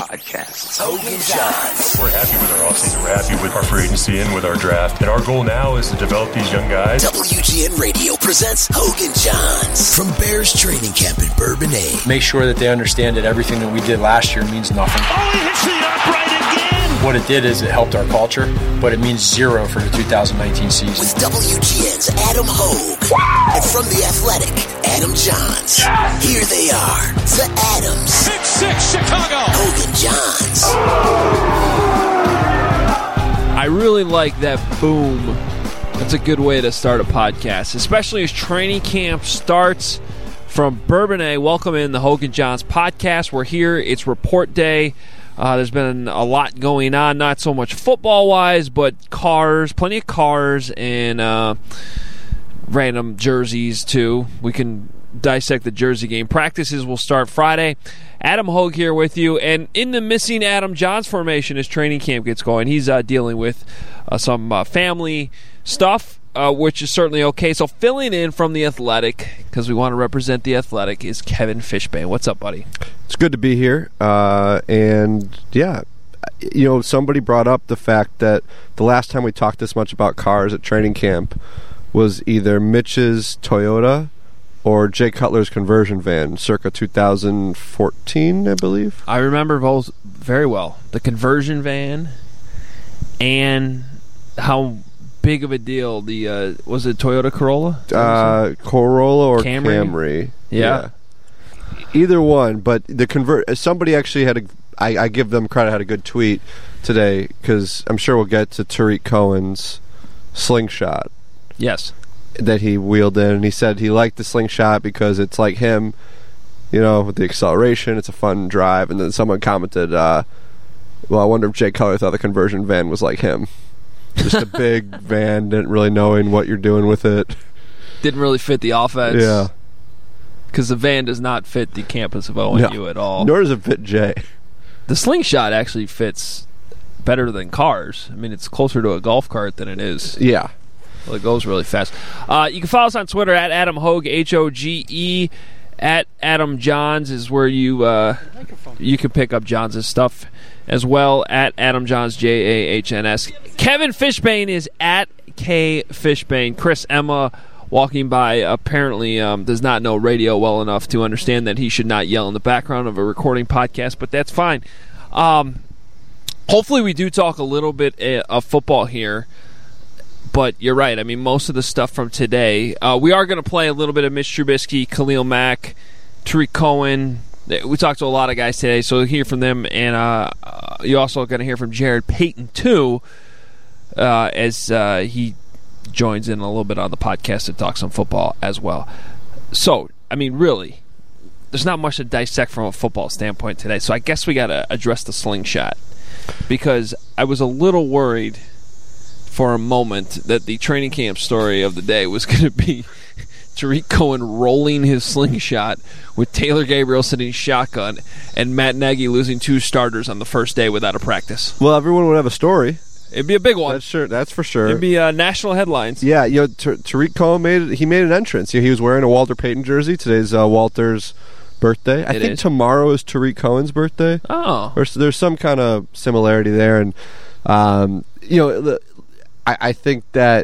podcasts. Hogan Johns. We're happy with our offseason. We're happy with our free agency and with our draft. And our goal now is to develop these young guys. WGN Radio presents Hogan Johns from Bears training camp in Bourbonnais. Make sure that they understand that everything that we did last year means nothing. Oh, he hits the upright again! What it did is it helped our culture, but it means zero for the 2019 season. With WGN's Adam Hogue. And from The Athletic, Adam Johns. Yes! Here they are, the Adams. Big Six, Chicago! Hogan Johns. I really like that boom. That's a good way to start a podcast, especially as training camp starts from Bourbonnais. Welcome in the Hogan Johns podcast. We're here. It's report day. There's been a lot going on, not so much football-wise, but cars, plenty of cars, and random jerseys, too. We can dissect the jersey game. Practices will start Friday. Adam Hogue here with you, and in the missing Adam Johns formation as training camp gets going, he's dealing with some family stuff, which is certainly okay. So filling in from The Athletic, because we want to represent The Athletic, is Kevin Fishbain. What's up, buddy? It's good to be here, and yeah, you know, somebody brought up the fact that the last time we talked this much about cars at training camp was either Mitch's Toyota or Jay Cutler's conversion van, circa 2014, I believe. I remember both very well. The conversion van and how big of a deal the was it Toyota Corolla? Corolla or Camry. Yeah. Either one, but the somebody actually had I give them credit, had a good tweet today, because I'm sure we'll get to Tariq Cohen's slingshot. Yes. That he wheeled in, and he said he liked the slingshot because it's like him, you know, with the acceleration. It's a fun drive. And then someone commented, well, I wonder if Jay Cutler thought the conversion van was like him. Just a big van, didn't really knowing what you're doing with it. Didn't really fit the offense. Yeah. Because the van does not fit the campus of ONU at all. Nor does it fit Jay. The slingshot actually fits better than cars. I mean, it's closer to a golf cart than it is. Yeah. Well, it goes really fast. You can follow us on Twitter at Adam Hogue, Hoge. At Adam Johns is where you can pick up Johns' stuff as well. At Adam Johns, Jahns. Kevin Fishbain is at K Fishbain. Chris Emma walking by apparently does not know radio well enough to understand that he should not yell in the background of a recording podcast, but that's fine. Hopefully we do talk a little bit of football here. But you're right. I mean, most of the stuff from today, we are going to play a little bit of Mitch Trubisky, Khalil Mack, Tariq Cohen. We talked to a lot of guys today, so we'll hear from them. And you're also going to hear from Jared Payton, too, as he joins in a little bit on the podcast to talk some football as well. So, I mean, really, there's not much to dissect from a football standpoint today. So I guess we got to address the slingshot, because I was a little worried for a moment that the training camp story of the day was going to be Tariq Cohen rolling his slingshot with Taylor Gabriel sitting shotgun and Matt Nagy losing 2 starters on the first day without a practice. Well, everyone would have a story. It'd be a big one. That's for sure. It'd be national headlines. Yeah, you know, Tariq Cohen made an entrance. You know, he was wearing a Walter Payton jersey. Today's Walter's birthday. I think tomorrow is Tariq Cohen's birthday. Oh. Or there's some kind of similarity there. And, you know, I think that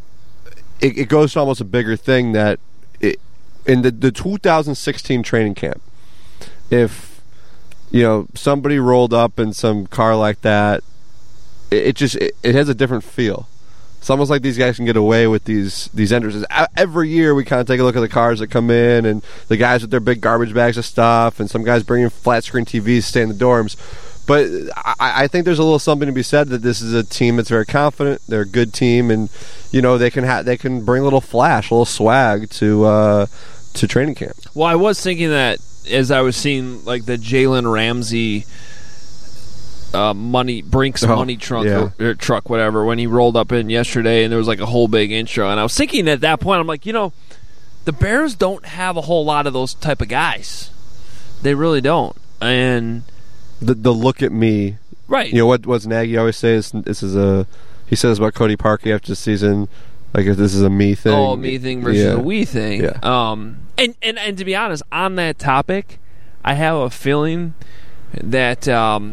it goes to almost a bigger thing that in the 2016 training camp, if, you know, somebody rolled up in some car like that, it has a different feel. It's almost like these guys can get away with these entrances. Every year we kind of take a look at the cars that come in and the guys with their big garbage bags of stuff, and some guys bringing flat screen TVs, stay in the dorms. But I think there's a little something to be said that this is a team that's very confident. They're a good team, and you know they can bring a little flash, a little swag to training camp. Well, I was thinking that as I was seeing like the Jalen Ramsey Brinks money trunk or truck, whatever, when he rolled up in yesterday, and there was like a whole big intro, and I was thinking at that point, I'm like, you know, the Bears don't have a whole lot of those type of guys. They really don't, and. The look at me, right? You know what Nagy always says? He says about Cody Parkey after the season, like if this is a me thing. Oh, me thing versus a we thing. Yeah. And to be honest, on that topic, I have a feeling that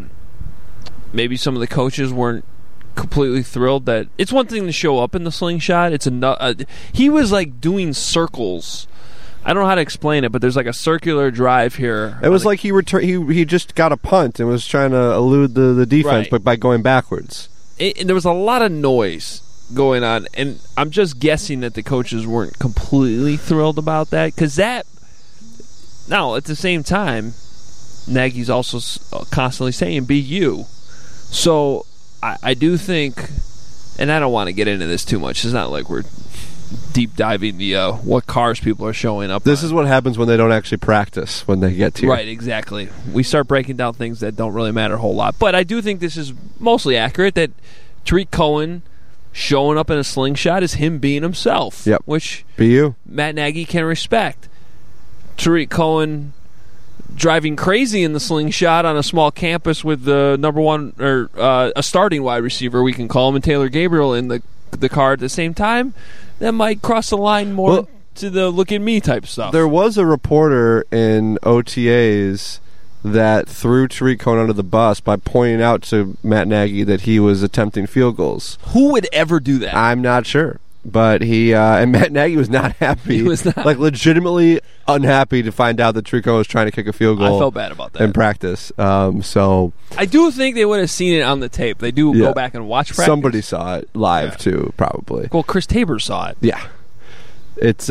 maybe some of the coaches weren't completely thrilled. That it's one thing to show up in the slingshot. It's he was like doing circles. I don't know how to explain it, but there's like a circular drive here. It was like he just got a punt and was trying to elude the defense, Right. but by going backwards. And there was a lot of noise going on, and I'm just guessing that the coaches weren't completely thrilled about that, because that. Now, at the same time, Nagy's also constantly saying, be you. So, I do think, and I don't want to get into this too much. It's not like we're deep diving the what cars people are showing up This on. is what happens when they don't actually practice when they get here. Right, exactly. We start breaking down things that don't really matter a whole lot. But I do think this is mostly accurate, that Tariq Cohen showing up in a slingshot is him being himself, Yep. which Be you. Matt Nagy can respect. Tariq Cohen driving crazy in the slingshot on a small campus with the number one, or a starting wide receiver, we can call him, and Taylor Gabriel in the car at the same time, that might cross the line more to the look at me type stuff. There was a reporter in OTAs that threw Tariq Cohen under the bus by pointing out to Matt Nagy that he was attempting field goals. Who would ever do that? I'm not sure. But he and Matt Nagy was not happy. He was not. Like, legitimately unhappy to find out that Tariq Cohen was trying to kick a field goal. I felt bad about that. In practice. So I do think they would have seen it on the tape. They do Yeah. go back and watch practice. somebody saw it live too, probably. Well, Chris Tabor saw it. Yeah. It's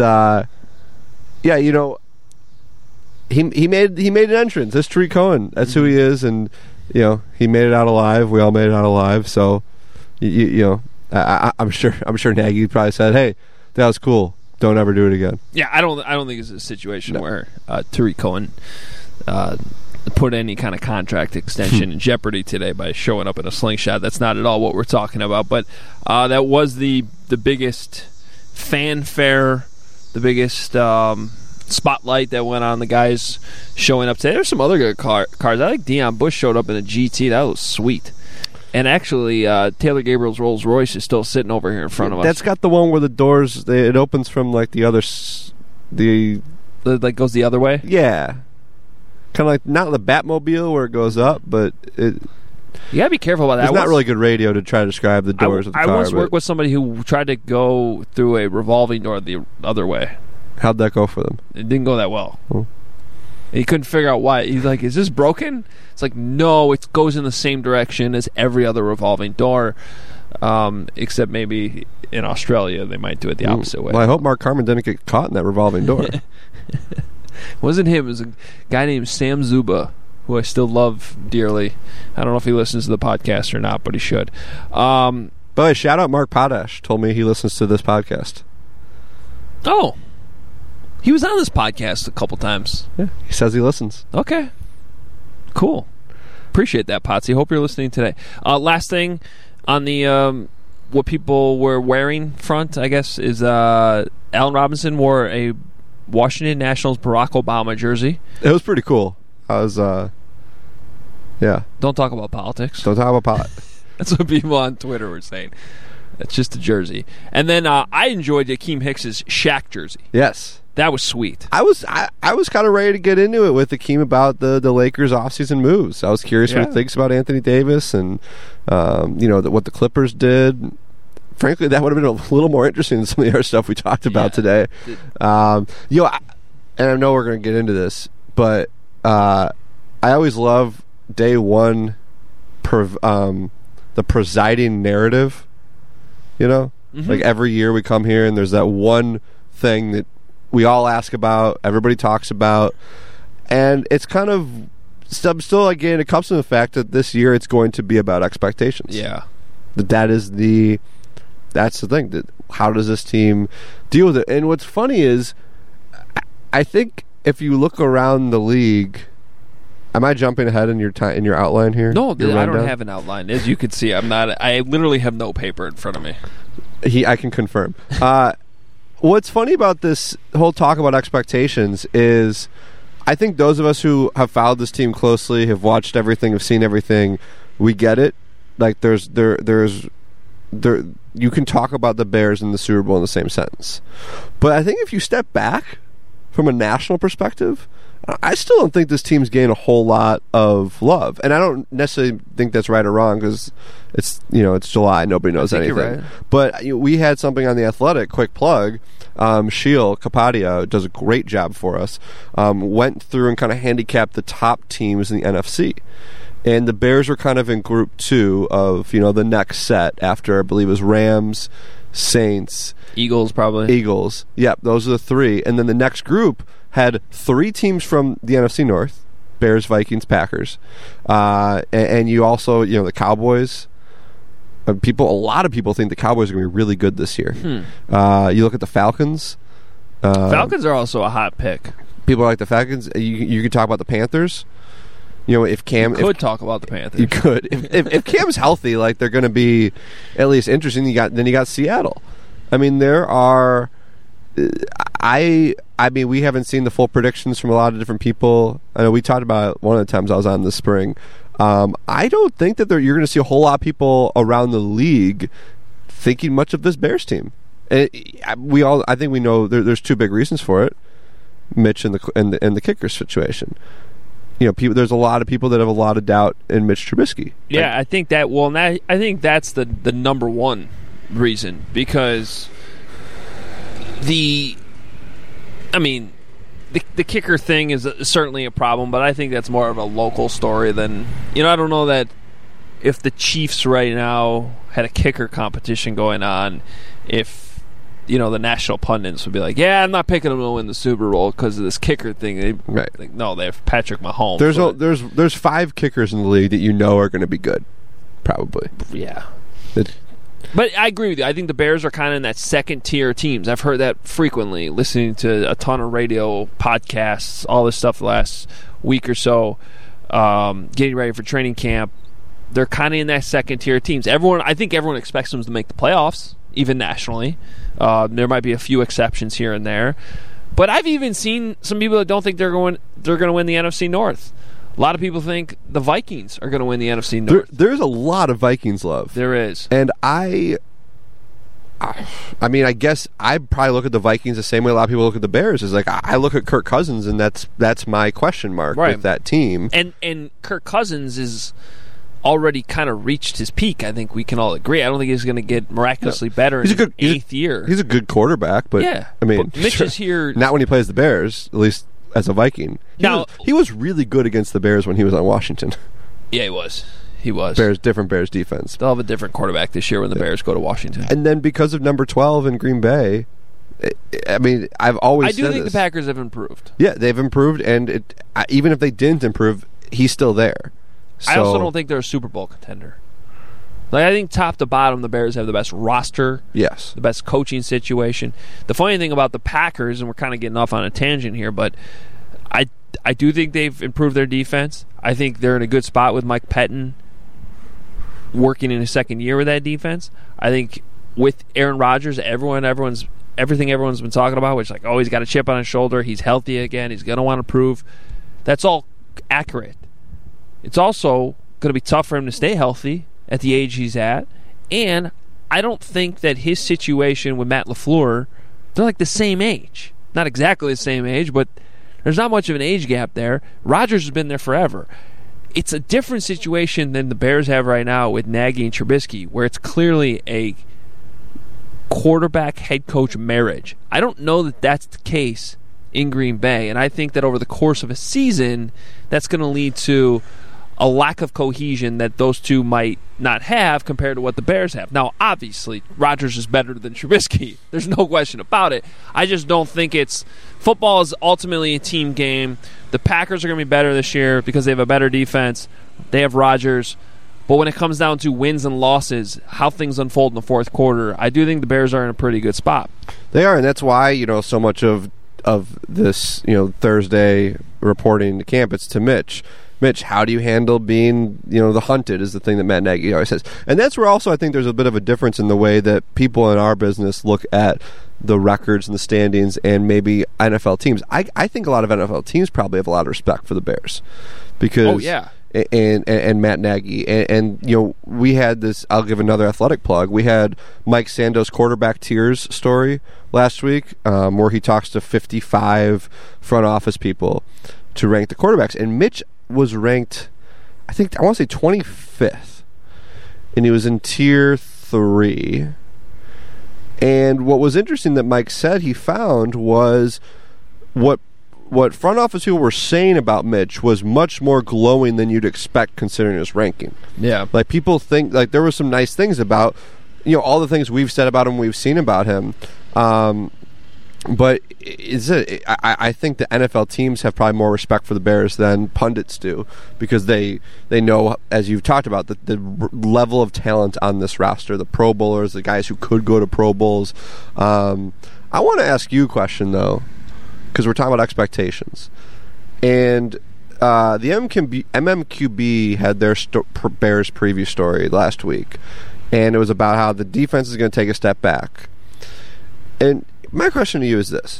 you know, he made an entrance. That's Tariq Cohen. That's who he is, and you know, he made it out alive. We all made it out alive. So you know, I'm sure Nagy probably said, "Hey, that was cool. Don't ever do it again." Yeah, I don't think it's a situation where Tariq Cohen put any kind of contract extension in jeopardy today by showing up in a slingshot. That's not at all what we're talking about. But that was the biggest fanfare, the biggest spotlight that went on the guys showing up today. There's some other good cars. I like Deion Bush showed up in a GT. That was sweet. And actually, Taylor Gabriel's Rolls Royce is still sitting over here in front of us. That's got the one where the doors it opens from like the other That goes the other way? yeah, kind of like not the Batmobile where it goes up, but it. You gotta be careful about that. It's not really good radio to try to describe the doors of the car. I once but worked with somebody who tried to go through a revolving door the other way. How'd that go for them? It didn't go that well. Oh. He couldn't figure out why. He's like, is this broken? It's like, no, it goes in the same direction as every other revolving door, except maybe in Australia they might do it the opposite way. Well, I hope Mark Carman didn't get caught in that revolving door. It wasn't him. It was a guy named Sam Zuba, who I still love dearly. I don't know if he listens to the podcast or not, but he should. By the way, shout out Mark Potash. Told me he listens to this podcast. Oh. He was on this podcast a couple times. Yeah, he says he listens. Okay. Cool. Appreciate that, Potsy. Hope you're listening today. Last thing on the what people were wearing front, I guess, is Allen Robinson wore a Washington Nationals Barack Obama jersey. It was pretty cool. I was, yeah. Don't talk about politics. Don't talk about pot. That's what people on Twitter were saying. It's just a jersey. And then I enjoyed Akeem Hicks's Shaq jersey. Yes. That was sweet. I was kind of ready to get into it with Akeem about the Lakers offseason moves. I was curious what he thinks about Anthony Davis and what the Clippers did. Frankly, that would have been a little more interesting than some of the other stuff we talked about today. And I know we're going to get into this, but I always love day one, the presiding narrative. You know, like every year we come here and there's that one thing that we all ask about, everybody talks about, and it's kind of still again it comes from the fact that this year it's going to be about expectations. Yeah, that's the thing. That how does this team deal with it? And what's funny is, I think if you look around the league, am I jumping ahead in your outline here? no, Your I don't rundown? have an outline. As you can see, I'm not. I literally have no paper in front of me. I can confirm. What's funny about this whole talk about expectations is I think those of us who have followed this team closely, have watched everything, have seen everything, we get it. Like there's you can talk about the Bears and the Super Bowl in the same sentence. But I think if you step back from a national perspective, I still don't think this team's gained a whole lot of love, and I don't necessarily think that's right or wrong because it's July, nobody knows anything. You're right. But we had something on The Athletic, quick plug. Sheil Kapadia does a great job for us. Went through and kind of handicapped the top teams in the NFC. And the Bears were kind of in group 2 of, the next set after, I believe it was Rams, Saints. Eagles, probably. Eagles. Yep, those are the 3. And then the next group had 3 teams from the NFC North, Bears, Vikings, Packers. And you also, the Cowboys. A lot of people think the Cowboys are going to be really good this year. You look at the Falcons. Falcons are also a hot pick. People like the Falcons. You could talk about the Panthers. If Cam could talk about the Panthers. You could. If Cam's healthy, like they're going to be at least interesting. Then you got Seattle. I mean, there are. I mean, we haven't seen the full predictions from a lot of different people. I know we talked about it one of the times I was on this spring. I don't think that you're going to see a whole lot of people around the league thinking much of this Bears team. And I think we know there's 2 big reasons for it: Mitch and the kicker situation. There's a lot of people that have a lot of doubt in Mitch Trubisky. Yeah, I think that. Well, I think that's the number one reason because the kicker thing is certainly a problem, but I think that's more of a local story than I don't know that if the Chiefs right now had a kicker competition going on, if the national pundits would be like, yeah, I'm not picking them to win the Super Bowl because of this kicker thing. Right. No, they have Patrick Mahomes. There's 5 kickers in the league that are going to be good, probably. Yeah. But I agree with you. I think the Bears are kind of in that second-tier teams. I've heard that frequently, listening to a ton of radio podcasts, all this stuff the last week or so, getting ready for training camp. They're kind of in that second-tier teams. I think everyone expects them to make the playoffs, even nationally. There might be a few exceptions here and there. But I've even seen some people that don't think they're going to win the NFC North. A lot of people think the Vikings are going to win the NFC North. There's a lot of Vikings love. There is. And I guess I probably look at the Vikings the same way a lot of people look at the Bears. Is like I look at Kirk Cousins, and that's my question mark with that team. And Kirk Cousins is already kind of reached his peak. I think we can all agree. I don't think he's going to get miraculously better in his 8th year. He's a good quarterback, but but Mitch is here. Not when he plays the Bears, at least as a Viking. He was really good against the Bears when he was on Washington. Yeah, he was. He was. Different Bears defense. They'll have a different quarterback this year when the Bears go to Washington. And then because of number 12 in Green Bay, I've always said I do think this. the Packers have improved. Yeah, they've improved, and even if they didn't improve, he's still there. So, I also don't think they're a Super Bowl contender. I think top to bottom, the Bears have the best roster. Yes. The best coaching situation. The funny thing about the Packers, and we're kind of getting off on a tangent here, but I do think they've improved their defense. I think they're in a good spot with Mike Pettin working in his second year with that defense. I think with Aaron Rodgers, everything everyone's been talking about, which he's got a chip on his shoulder, he's healthy again, he's going to want to prove. That's all accurate. It's also going to be tough for him to stay healthy at the age he's at. And I don't think that his situation with Matt LaFleur, they're like the same age. Not exactly the same age, but there's not much of an age gap there. Rodgers has been there forever. It's a different situation than the Bears have right now with Nagy and Trubisky, where it's clearly a quarterback-head coach marriage. I don't know that that's the case in Green Bay, and I think that over the course of a season, that's going to lead to a lack of cohesion that those two might not have compared to what the Bears have. Now, obviously, Rodgers is better than Trubisky. There's no question about it. I just don't think football is ultimately a team game. The Packers are going to be better this year because they have a better defense. They have Rodgers. But when it comes down to wins and losses, how things unfold in the fourth quarter, I do think the Bears are in a pretty good spot. They are, and that's why, so much of this, Thursday reporting to camp, it's to Mitch. Mitch, how do you handle being, the hunted is the thing that Matt Nagy always says. And that's where also I think there's a bit of a difference in the way that people in our business look at the records and the standings and maybe NFL teams. I think a lot of NFL teams probably have a lot of respect for the Bears. Because, oh, yeah. And Matt Nagy. And we had this, I'll give another athletic plug. We had Mike Sando's quarterback tears story last week where he talks to 55 front office people to rank the quarterbacks, and Mitch was ranked, I want to say 25th, and he was in tier 3. And what was interesting that Mike said he found was what front office people were saying about Mitch was much more glowing than you'd expect considering his ranking. Yeah. Like, people think, like, there were some nice things about, all the things we've said about him, we've seen about him. But I think the NFL teams have probably more respect for the Bears than pundits do, because they know, as you've talked about, the level of talent on this roster, the Pro Bowlers, the guys who could go to Pro Bowls. I want to ask you a question, though, because we're talking about expectations. And the MMQB had their Bears preview story last week, and it was about how the defense is going to take a step back. And my question to you is this.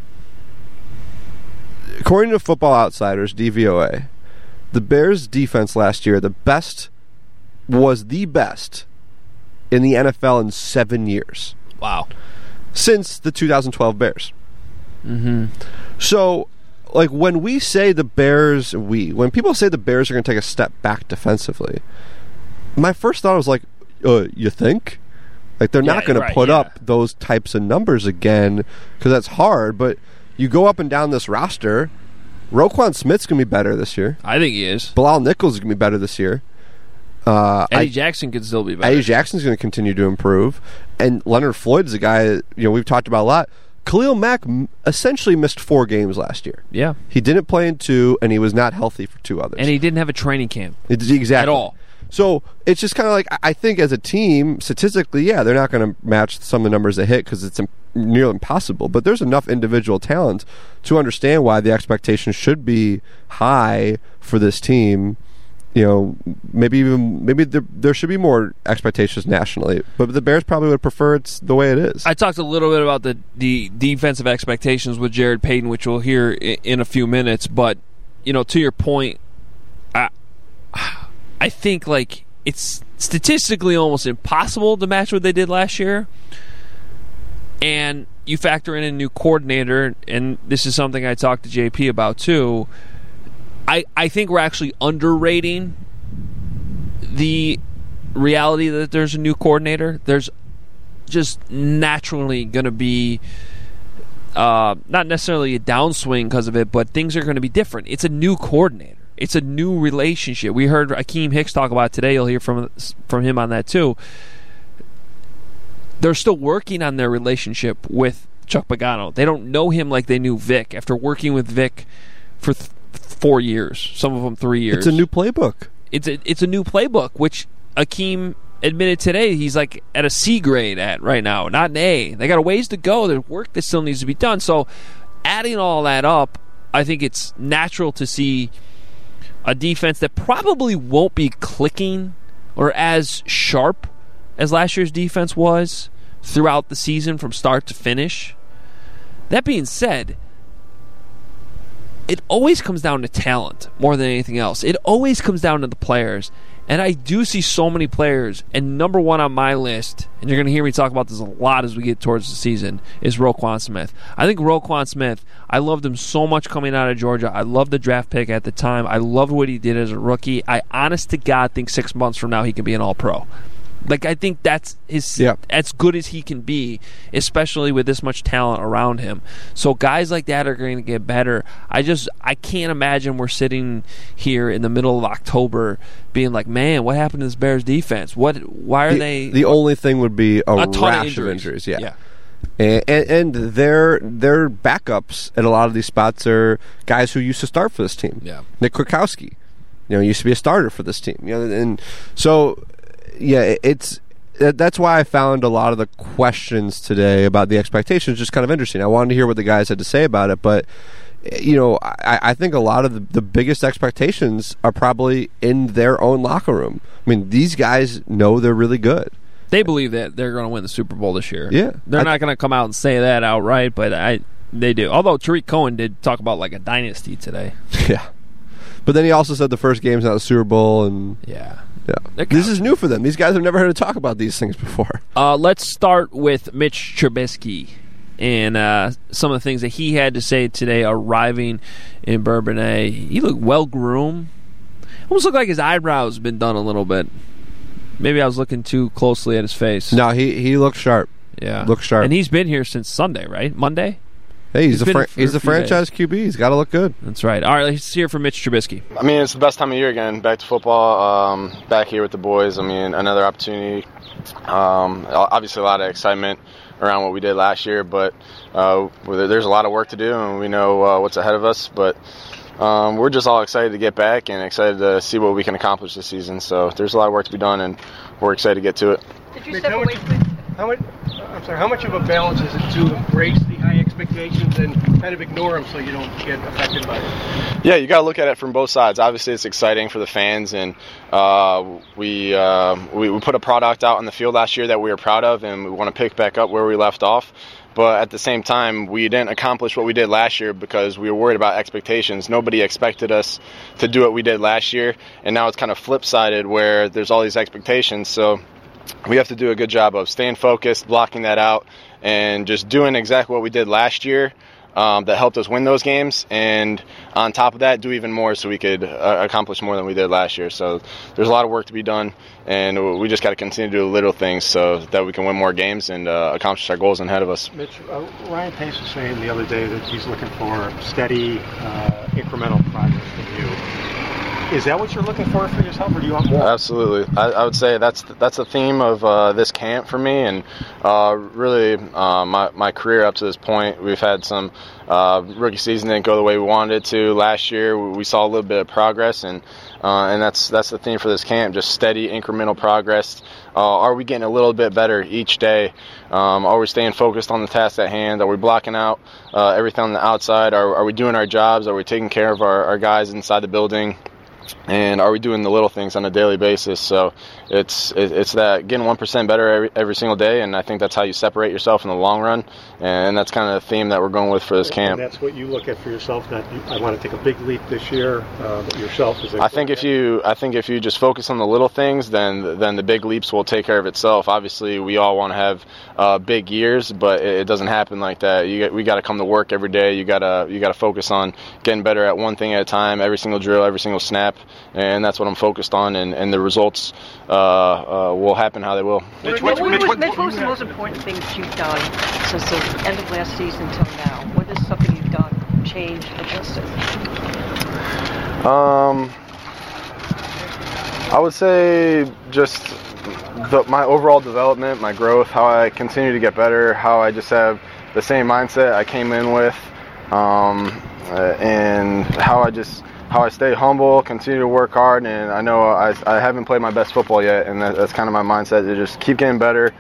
According to Football Outsiders, DVOA, the Bears' defense last year was the best in the NFL in 7 years. Wow. Since the 2012 Bears. Mm-hmm. So, like, when people say the Bears are going to take a step back defensively, my first thought was like, you think? Like, they're not going to put up those types of numbers again, because that's hard. But you go up and down this roster, Roquan Smith's going to be better this year. I think he is. Bilal Nichols is going to be better this year. Eddie Jackson could still be better. Eddie Jackson's going to continue to improve. And Leonard Floyd's a guy we've talked about a lot. Khalil Mack essentially missed 4 games last year. Yeah. He didn't play in 2, and he was not healthy for 2 others. And he didn't have a training camp. Exactly. At all. So it's just kind of like, I think as a team, statistically, they're not going to match some of the numbers they hit because it's nearly impossible. But there's enough individual talent to understand why the expectations should be high for this team. Maybe there should be more expectations nationally, but the Bears probably would prefer it's the way it is. I talked a little bit about the defensive expectations with Jared Payton, which we'll hear in a few minutes. But to your point, I think like it's statistically almost impossible to match what they did last year. And you factor in a new coordinator, and this is something I talked to JP about too. I think we're actually underrating the reality that there's a new coordinator. There's just naturally going to be not necessarily a downswing because of it, but things are going to be different. It's a new coordinator. It's a new relationship. We heard Akeem Hicks talk about it today. You'll hear from him on that too. They're still working on their relationship with Chuck Pagano. They don't know him like they knew Vic after working with Vic for 4 years, some of them 3 years. It's a new playbook. It's a new playbook, which Akeem admitted today he's like at a C grade at right now, not an A. They got a ways to go. There's work that still needs to be done. So adding all that up, I think it's natural to see a defense that probably won't be clicking or as sharp as last year's defense was throughout the season from start to finish. That being said, it always comes down to talent more than anything else. It always comes down to the players. And I do see so many players, and number one on my list, and you're going to hear me talk about this a lot as we get towards the season, is Roquan Smith. I think Roquan Smith, I loved him so much coming out of Georgia. I loved the draft pick at the time. I loved what he did as a rookie. I honest to God think 6 months from now he can be an all-pro. Like, I think that's as good as he can be, especially with this much talent around him. So guys like that are going to get better. I can't imagine we're sitting here in the middle of October being like, man, what happened to this Bears defense? Why are they? The only thing would be a rash of injuries. Yeah. And their backups at a lot of these spots are guys who used to start for this team. Yeah. Nick Kwiatkowski, used to be a starter for this team. And so. Yeah, that's why I found a lot of the questions today about the expectations just kind of interesting. I wanted to hear what the guys had to say about it, but I think a lot of the biggest expectations are probably in their own locker room. I mean, these guys know they're really good. They believe that they're going to win the Super Bowl this year. Yeah, they're not going to come out and say that outright, but they do. Although Tariq Cohen did talk about like a dynasty today. Yeah, but then he also said the first game's not a Super Bowl, and yeah. This is new for them. These guys have never heard to talk about these things before. Let's start with Mitch Trubisky and some of the things that he had to say today arriving in Bourbonnais. He looked well-groomed. Almost looked like his eyebrows been done a little bit. Maybe I was looking too closely at his face. No, he looks sharp. Yeah. Looks sharp. And he's been here since Sunday, right? Monday? Hey, he's a a franchise QB. He's got to look good. That's right. All right, let's hear from Mitch Trubisky. I mean, it's the best time of year again. Back to football, back here with the boys. I mean, another opportunity. Obviously, a lot of excitement around what we did last year, but there's a lot of work to do, and we know what's ahead of us. But we're just all excited to get back and excited to see what we can accomplish this season. So there's a lot of work to be done, and we're excited to get to it. Did you step away from how much of a balance is it to embrace the high expectations and kind of ignore them so you don't get affected by it? Yeah, you got to look at it from both sides. Obviously, it's exciting for the fans, and we put a product out on the field last year that we were proud of, and we want to pick back up where we left off. But at the same time, we didn't accomplish what we did last year because we were worried about expectations. Nobody expected us to do what we did last year, and now it's kind of flip-sided where there's all these expectations. So we have to do a good job of staying focused, blocking that out, and just doing exactly what we did last year that helped us win those games. And on top of that, do even more so we could accomplish more than we did last year. So there's a lot of work to be done, and we just got to continue to do little things so that we can win more games and accomplish our goals ahead of us. Mitch, Ryan Pace was saying the other day that he's looking for steady, incremental progress from you. Is that what you're looking for yourself, or do you want more? Absolutely. I would say that's the theme of this camp for me, and really my career up to this point. We've had some rookie season didn't go the way we wanted it to. Last year we saw a little bit of progress, and that's the theme for this camp, just steady, incremental progress. Are we getting a little bit better each day? Are we staying focused on the task at hand? Are we blocking out everything on the outside? Are we doing our jobs? Are we taking care of our guys inside the building? And are we doing the little things on a daily basis? So it's that getting 1% better every single day, and I think that's how you separate yourself in the long run, and that's kind of the theme that we're going with for this camp. And that's what you look at for yourself. That I want to take a big leap this year. Yourself is. I think if you just focus on the little things, then the big leaps will take care of itself. Obviously, we all want to have big years, but it doesn't happen like that. We got to come to work every day. You got to focus on getting better at one thing at a time, every single drill, every single snap. And that's what I'm focused on, and the results will happen how they will. Mitch, what was the most important thing that you've done since the end of last season till now? What is something you've done, changed, adjusted? I would say just my overall development, my growth, how I continue to get better, how I just have the same mindset I came in with, and how I stay humble, continue to work hard, and I know I haven't played my best football yet, and that's kind of my mindset, to just keep getting better,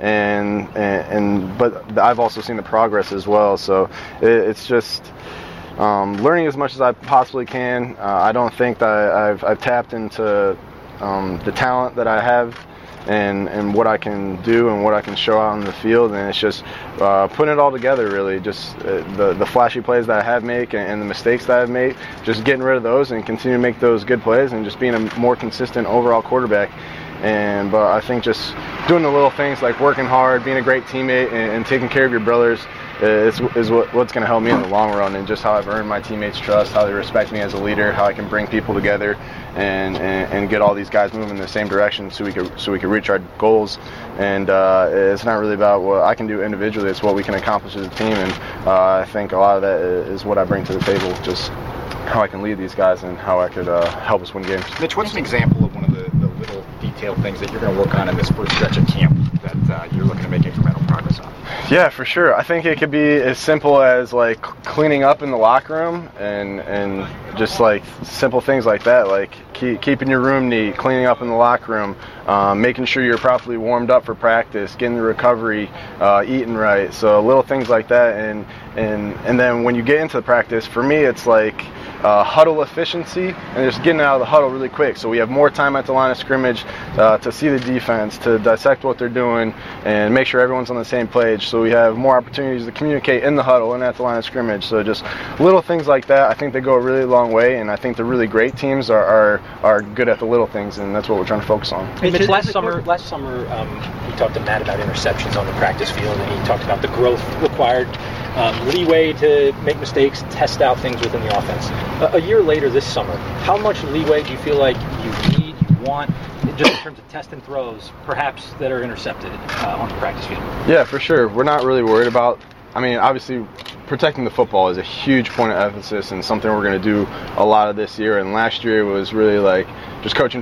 but I've also seen the progress as well, so it's just learning as much as I possibly can. I don't think that I've tapped into the talent that I have and what I can do and what I can show out on the field, and it's just putting it all together, really, just the flashy plays that I have made and the mistakes that I've made, just getting rid of those and continue to make those good plays and just being a more consistent overall quarterback. But I think just doing the little things like working hard, being a great teammate, and taking care of your brothers is what's going to help me in the long run, and just how I've earned my teammates' trust, how they respect me as a leader, how I can bring people together and get all these guys moving in the same direction so we could reach our goals. And it's not really about what I can do individually, it's what we can accomplish as a team, and I think a lot of that is what I bring to the table, just how I can lead these guys and how I could help us win games. Mitch, what's an example of one of the little detailed things that you're going to work on in this first stretch of camp that you're looking to make incremental progress on? Yeah, for sure. I think it could be as simple as like cleaning up in the locker room and just like simple things like that, like keeping your room neat, cleaning up in the locker room, making sure you're properly warmed up for practice, getting the recovery, eating right. So little things like that, and then when you get into the practice, for me it's like huddle efficiency and just getting out of the huddle really quick, so we have more time at the line of scrimmage to see the defense, to dissect what they're doing, and make sure everyone's on the same page, so we have more opportunities to communicate in the huddle and at the line of scrimmage. So just little things like that, I think they go a really long long way, and I think the really great teams are good at the little things, and that's what we're trying to focus on. Hey, Mitch, last summer, we talked to Matt about interceptions on the practice field, and he talked about the growth required, leeway to make mistakes, test out things within the offense. A year later this summer, how much leeway do you feel like you need, you want, just in terms of test and throws, perhaps, that are intercepted on the practice field? Yeah, for sure. We're not really worried about, obviously, protecting the football is a huge point of emphasis and something we're going to do a lot of this year. And last year it was really like just trusting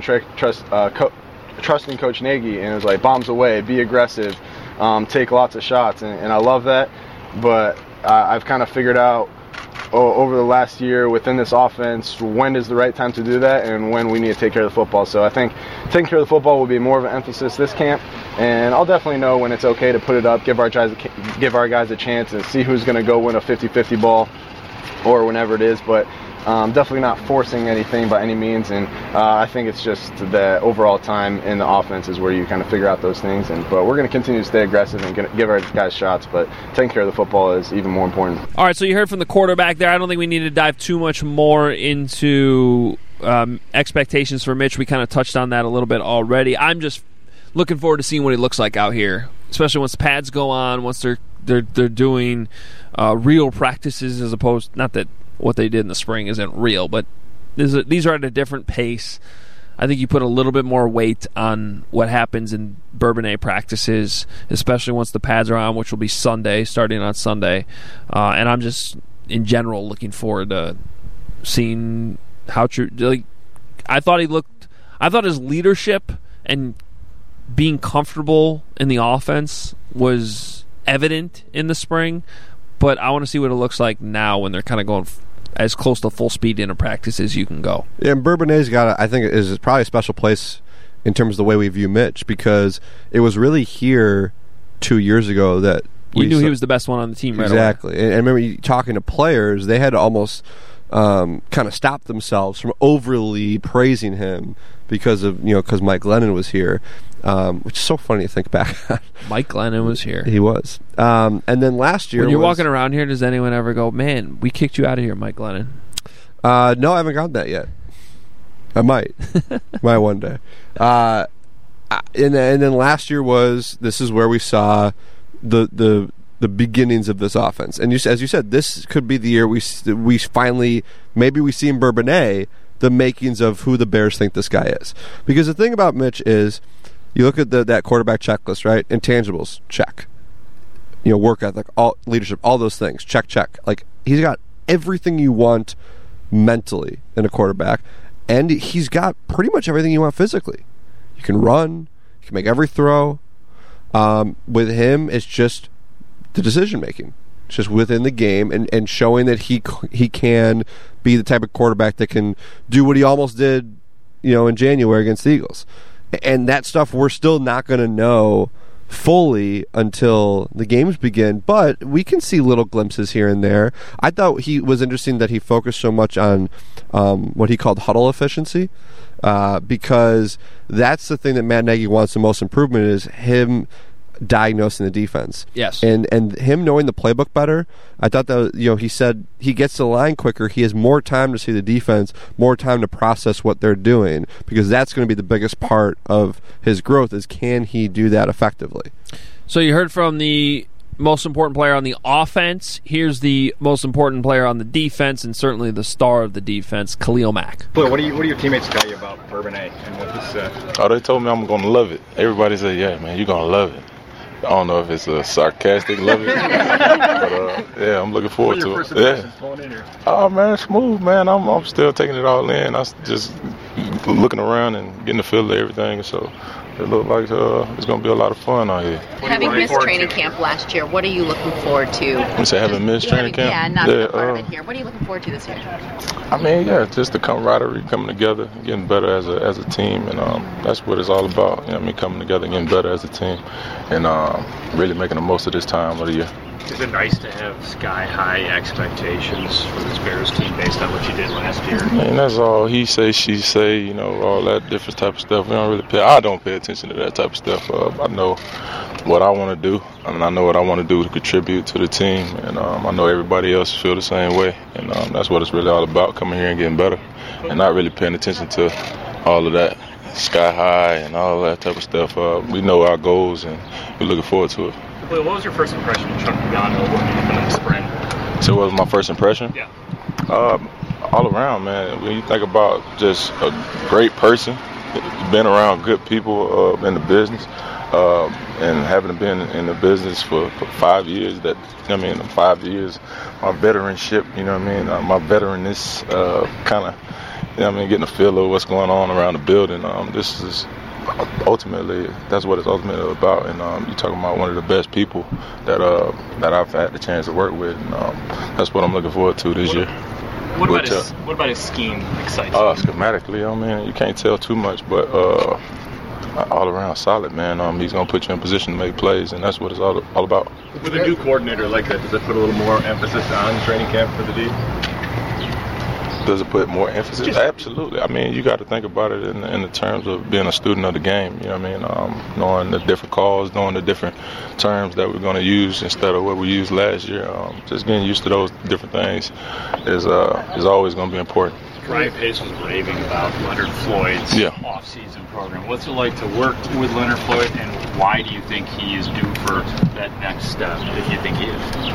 Coach Nagy, and it was like bombs away, be aggressive, take lots of shots, and I love that. But I've kind of figured out over the last year within this offense when is the right time to do that and when we need to take care of the football. So I think taking care of the football will be more of an emphasis this camp, and I'll definitely know when it's okay to put it up, give our guys a chance and see who's going to go win a 50-50 ball or whenever it is. But definitely not forcing anything by any means, and I think it's just the overall time in the offense is where you kind of figure out those things. But we're going to continue to stay aggressive and give our guys shots, but taking care of the football is even more important. All right, so you heard from the quarterback there. I don't think we need to dive too much more into expectations for Mitch. We kind of touched on that a little bit already. I'm just looking forward to seeing what he looks like out here, especially once the pads go on, once they're doing real practices as opposed, not that what they did in the spring isn't real, but these are at a different pace. I think you put a little bit more weight on what happens in Bourbonnais practices, especially once the pads are on, which will be starting on Sunday. And I'm just, in general, looking forward to seeing how true. I thought his leadership and being comfortable in the offense was evident in the spring, but I want to see what it looks like now when they're kind of going as close to full speed into practice as you can go. Yeah, and Bourbonnais I think, is probably a special place in terms of the way we view Mitch, because it was really here 2 years ago that you knew he was the best one on the team right away. Exactly. And I remember talking to players, they had to almost kind of stop themselves from overly praising him because Mike Glennon was here, which is so funny to think back on. Mike Glennon was here. He was. And then last year, when you're walking around here, does anyone ever go, "Man, we kicked you out of here, Mike Glennon"? No, I haven't gotten that yet. I might. Might one day. And then last year this is where we saw the beginnings of this offense. And as you said, this could be the year we finally, maybe we see in Bourbonnais the makings of who the Bears think this guy is. Because the thing about Mitch is, you look at that quarterback checklist, right? Intangibles, check. Work ethic, all leadership, all those things, check. Like, he's got everything you want mentally in a quarterback, and he's got pretty much everything you want physically. You can run, you can make every throw. With him, it's just the decision making. It's just within the game and showing that he can be the type of quarterback that can do what he almost did, in January against the Eagles. And that stuff we're still not going to know fully until the games begin, but we can see little glimpses here and there. I thought he was interesting that he focused so much on what he called huddle efficiency, because that's the thing that Matt Nagy wants the most improvement, is him diagnosing the defense. Yes. And him knowing the playbook better. I thought that, he said he gets to the line quicker. He has more time to see the defense, more time to process what they're doing, because that's going to be the biggest part of his growth, is can he do that effectively. So you heard from the most important player on the offense. Here's the most important player on the defense, and certainly the star of the defense, Khalil Mack. What do your teammates tell you about Bourbonnais and what he said? Oh, they told me I'm going to love it. Everybody said, "Yeah, man, you're going to love it." I don't know if it's a sarcastic love it, but yeah, I'm looking forward to it. Yeah. Oh man, smooth, man. I'm still taking it all in. I'm just looking around and getting the feel of everything. So it looks like it's going to be a lot of fun out here. Having missed training camp last year, what are you looking forward to? You say having missed training camp? Yeah, not being part of it here. What are you looking forward to this year? I mean, yeah, just the camaraderie, coming together, getting better as a team, and that's what it's all about. Coming together, getting better as a team, and really making the most of this time of the year. Is it nice to have sky-high expectations for this Bears team based on what you did last year? And that's all he say, she say, all that different type of stuff. I don't pay attention to that type of stuff. I know what I want to do, and I know what I want to do to contribute to the team, and I know everybody else feel the same way, and that's what it's really all about, coming here and getting better, and not really paying attention to all of that sky high and all that type of stuff. We know our goals, and we're looking forward to it. What was your first impression of Chuck Pagano working with him in the spring? So what was my first impression? Yeah. All around, man. When you think about just a great person, been around good people in the business, and having been in the business for 5 years, 5 years, my veteranship, my veteranness kind of, getting a feel of what's going on around the building. This is ultimately, that's what it's ultimately about. And you're talking about one of the best people that I've had the chance to work with. And that's what I'm looking forward to this year. What about his scheme excites you? Schematically, you can't tell too much, but all around solid, man. He's going to put you in position to make plays, and that's what it's all about. With a new coordinator like that, does it put a little more emphasis on training camp for the D? Does it put more emphasis? Absolutely. You got to think about it in the terms of being a student of the game. Knowing the different calls, knowing the different terms that we're going to use instead of what we used last year. Just getting used to those different things is always going to be important. Ryan Pace was raving about Leonard Floyd's off-season program. What's it like to work with Leonard Floyd, and why do you think he is due for that next step, if you think he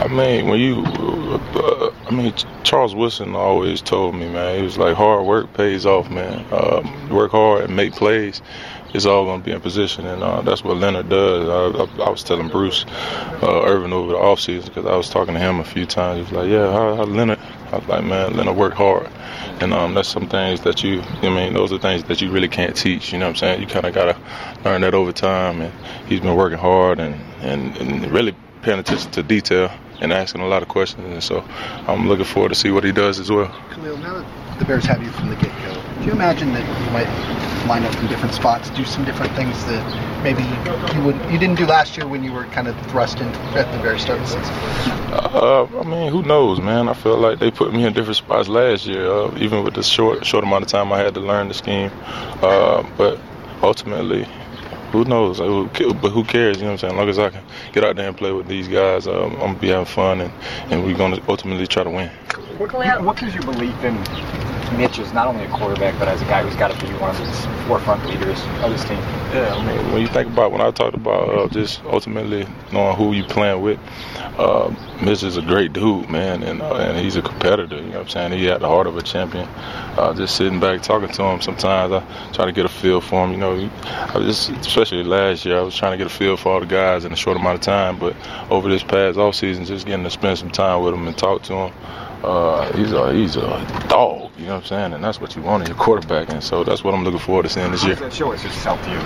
is? Charles Woodson always told me, man, he was like, hard work pays off, man. Work hard and make plays. It's all going to be in position, and that's what Leonard does. I was telling Bruce Irvin over the offseason, because I was talking to him a few times. He was like, yeah, how Leonard? I was like, man, Leonard worked hard. And that's some things that those are things that you really can't teach, you know what I'm saying? You kind of got to learn that over time, and he's been working hard and really paying attention to detail and asking a lot of questions, and so I'm looking forward to see what he does as well. Khalil, now that the Bears have you from the get-go, do you imagine that you might line up in different spots, do some different things that maybe you didn't do last year when you were kind of thrust into at the very start of the season? Who knows, man? I feel like they put me in different spots last year, even with the short amount of time I had to learn the scheme. But ultimately, who knows? But who cares? You know what I'm saying? As long as I can get out there and play with these guys, I'm going to be having fun, and we're going to ultimately try to win. What gives you belief in Mitch as not only a quarterback, but as a guy who's got to be one of these forefront leaders of this team? Yeah, when you think about, when I talked about just ultimately knowing who you playing with, Mitch is a great dude, man, and he's a competitor, you know what I'm saying? He had the heart of a champion. Just sitting back talking to him, sometimes I try to get a feel for him, especially last year, I was trying to get a feel for all the guys in a short amount of time, but over this past offseason, just getting to spend some time with him and talk to him, he's a dog, you know what I'm saying? And that's what you want in your quarterback, and so that's what I'm looking forward to seeing this year. How does that show itself to you?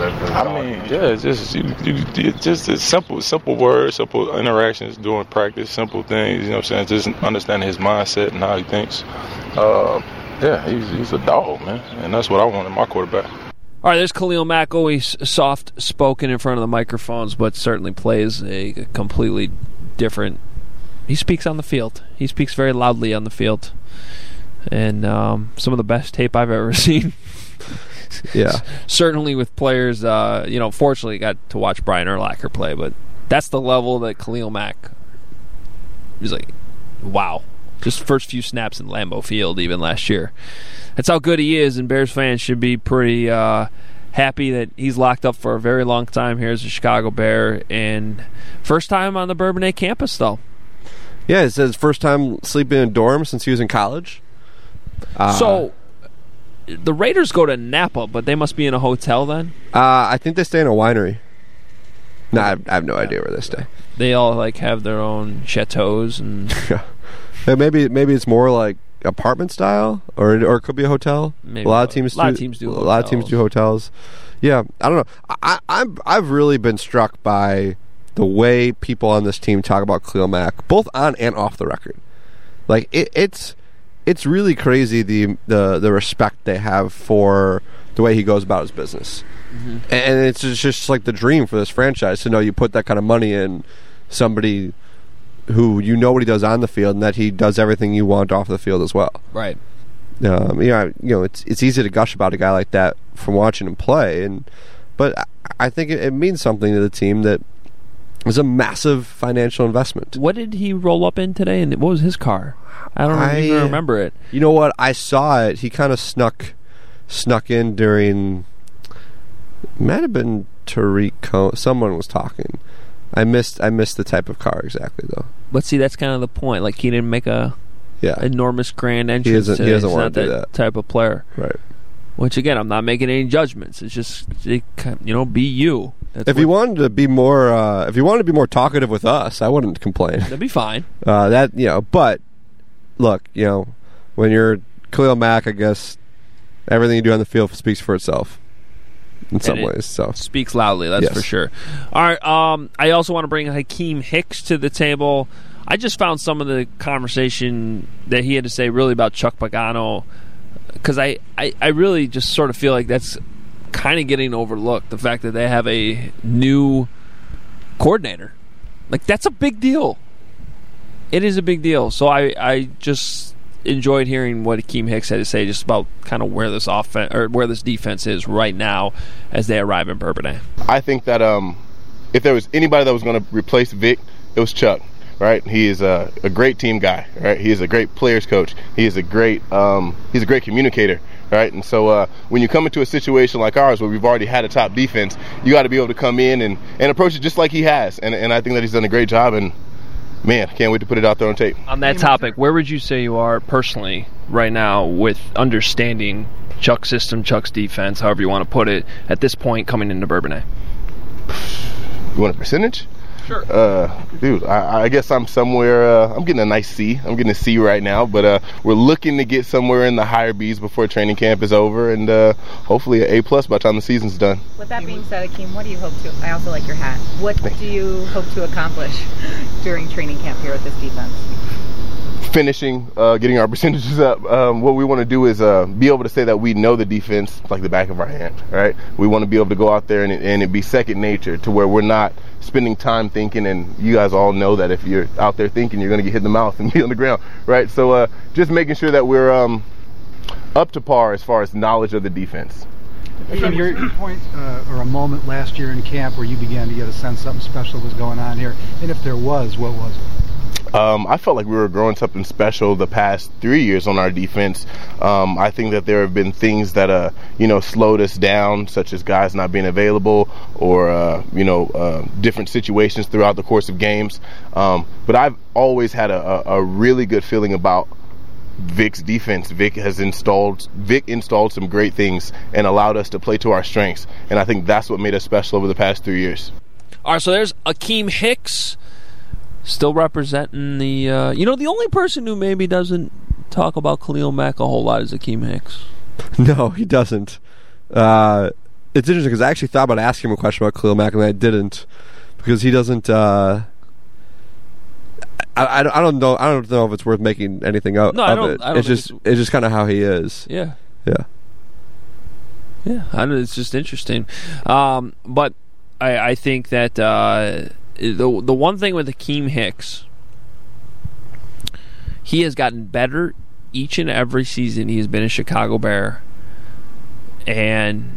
It's just simple words, simple interactions during practice, simple things, you know what I'm saying? Just understanding his mindset and how he thinks. He's a dog, man, and that's what I want in my quarterback. All right, there's Khalil Mack, always soft-spoken in front of the microphones, but certainly plays a completely different. He speaks on the field. He speaks very loudly on the field. And some of the best tape I've ever seen. Yeah. Certainly with players, fortunately got to watch Brian Urlacher play, but that's the level that Khalil Mack is like, wow. Just first few snaps in Lambeau Field even last year. That's how good he is, and Bears fans should be pretty happy that he's locked up for a very long time here as a Chicago Bear. And first time on the Bourbonnais campus, though. Yeah, it says first time sleeping in a dorm since he was in college. So, the Raiders go to Napa, but they must be in a hotel then? I think they stay in a winery. No, I have no idea where they stay. They all have their own chateaus and. Yeah, maybe it's more like apartment style, or it could be a hotel. Maybe a lot of teams do hotels. A lot of teams do hotels. Yeah, I don't know. I've really been struck by the way people on this team talk about Khalil Mack, both on and off the record. Like it's really crazy the respect they have for the way he goes about his business, and it's just like the dream for this franchise to know you put that kind of money in somebody who you know what he does on the field, and that he does everything you want off the field as well. Right. It's easy to gush about a guy like that from watching him play, but I think it means something to the team that it was a massive financial investment. What did he roll up in today, and what was his car? I don't even remember it. You know what? I saw it. He kind of snuck in during. Might have been Tariq. Someone was talking. I missed the type of car exactly though. But see, that's kind of the point. Like, he didn't make a enormous grand entrance. He doesn't want to do that type of player, right? Which again, I'm not making any judgments. It's just be you. If you wanted to be more, talkative with us, I wouldn't complain. That'd be fine. But look, when you're Khalil Mack, I guess everything you do on the field speaks for itself in some ways. So speaks loudly, that's for sure. All right. I also want to bring Hakeem Hicks to the table. I just found some of the conversation that he had to say really about Chuck Pagano, because I really just sort of feel like that's kind of getting overlooked, the fact that they have a new coordinator. Like, that's a big deal. It is a big deal. So I just enjoyed hearing what Hakeem Hicks had to say just about kind of where this offense or where this defense is right now as they arrive in Bourbonnais. I think that if there was anybody that was going to replace Vic, it was Chuck. Right, he is a great team guy. Right, he is a great players coach. He is a great communicator. Right, and so when you come into a situation like ours where we've already had a top defense, you got to be able to come in and approach it just like he has. And I think that he's done a great job. And man, I can't wait to put it out there on tape. On that topic, where would you say you are personally right now with understanding Chuck's system, Chuck's defense, however you want to put it, at this point coming into Bourbonnais? You want a percentage? Sure. Dude, I guess I'm somewhere, I'm getting a nice C. I'm getting a C right now, but we're looking to get somewhere in the higher Bs before training camp is over, and hopefully an A+ by the time the season's done. With that being said, Hakeem, what do you hope to, I also like your hat, what do you hope to accomplish during training camp here with this defense? Finishing, getting our percentages up. What we want to do is be able to say that we know the defense like the back of our hand, right? We want to be able to go out there and it be second nature to where we're not spending time thinking, and you guys all know that if you're out there thinking, you're going to get hit in the mouth and be on the ground, right? So just making sure that we're up to par as far as knowledge of the defense. Was there a point or a moment last year in camp where you began to get a sense something special was going on here? And if there was, what was it? I felt like we were growing something special the past 3 years on our defense. I think that there have been things that slowed us down, such as guys not being available or different situations throughout the course of games. But I've always had a really good feeling about Vic's defense. Vic installed some great things and allowed us to play to our strengths, and I think that's what made us special over the past 3 years. All right, so there's Hakeem Hicks. Still representing the... the only person who maybe doesn't talk about Khalil Mack a whole lot is Hakeem Hicks. No, he doesn't. It's interesting because I actually thought about asking him a question about Khalil Mack, and I didn't, because he doesn't... I don't know. I don't know if it's worth making anything of it. It's just kind of how he is. Yeah. Yeah. Yeah. It's just interesting. But I think that... The one thing with Hakeem Hicks, he has gotten better each and every season he has been a Chicago Bear, and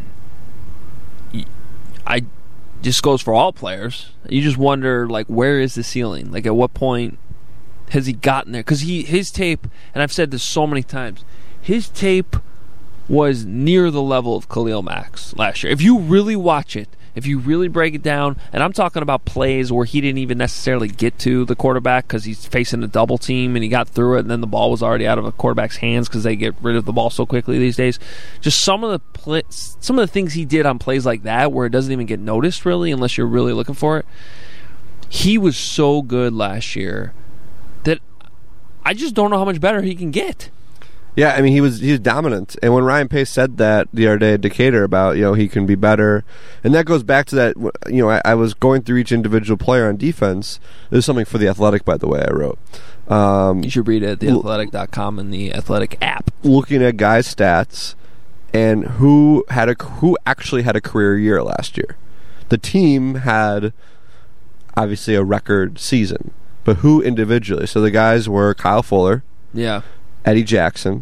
I just goes for all players. You just wonder, like, where is the ceiling? Like, at what point has he gotten there? Because his tape, and I've said this so many times, his tape was near the level of Khalil Mack's last year. If you really watch it, if you really break it down, and I'm talking about plays where he didn't even necessarily get to the quarterback because he's facing a double team and he got through it, and then the ball was already out of a quarterback's hands because they get rid of the ball so quickly these days. Just some of the things he did on plays like that where it doesn't even get noticed really unless you're really looking for it. He was so good last year that I just don't know how much better he can get. Yeah, I mean, he was dominant. And when Ryan Pace said that the other day at Decatur about, he can be better, and that goes back to that, I was going through each individual player on defense. There's something for The Athletic, by the way, I wrote. You should read it at theathletic.com and the Athletic app. Looking at guys' stats and who actually had a career year last year. The team had, obviously, a record season. but who individually? So the guys were Kyle Fuller, Yeah. Eddie Jackson.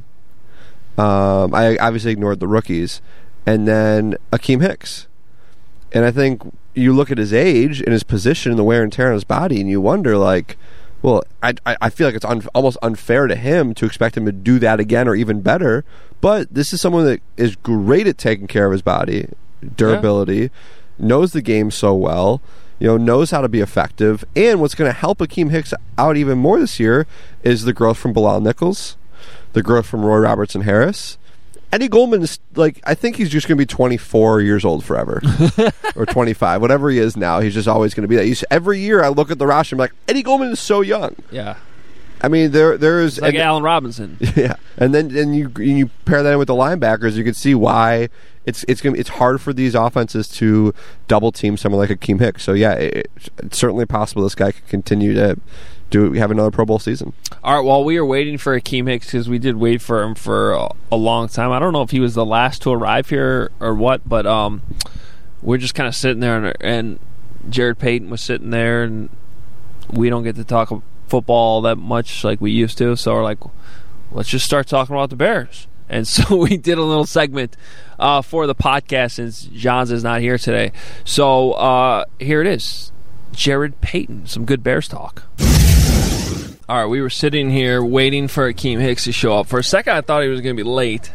I obviously ignored the rookies, and then Akeem Hicks. And I think you look at his age and his position and the wear and tear on his body, and you wonder, like, well, I feel like it's almost unfair to him to expect him to do that again or even better. But this is someone that is great at taking care of his body, durability, knows the game so well, knows how to be effective. And what's going to help Akeem Hicks out even more this year is the growth from Bilal Nichols, the growth from Roy Robertson Harris. Eddie Goldman is, I think he's just going to be 24 years old forever. Or 25, whatever he is now. He's just always going to be that. Every year I look at the roster and I'm like, Eddie Goldman is so young. Yeah. I mean, there is... Like Allen Robinson. Yeah. And then you pair that in with the linebackers, you can see why it's hard for these offenses to double team someone like Akeem Hicks. So, yeah, it's certainly possible this guy could continue to have another Pro Bowl season. All right, while we are waiting for Akeem Hicks, because we did wait for him for a long time. I don't know if he was the last to arrive here or what, but we're just kind of sitting there, and Jared Payton was sitting there, and we don't get to talk football that much like we used to, so we're like, let's just start talking about the Bears. And so we did a little segment for the podcast since Johns is not here today. So here it is. Jared Payton, some good Bears talk. All right, we were sitting here waiting for Akeem Hicks to show up. For a second, I thought he was going to be late.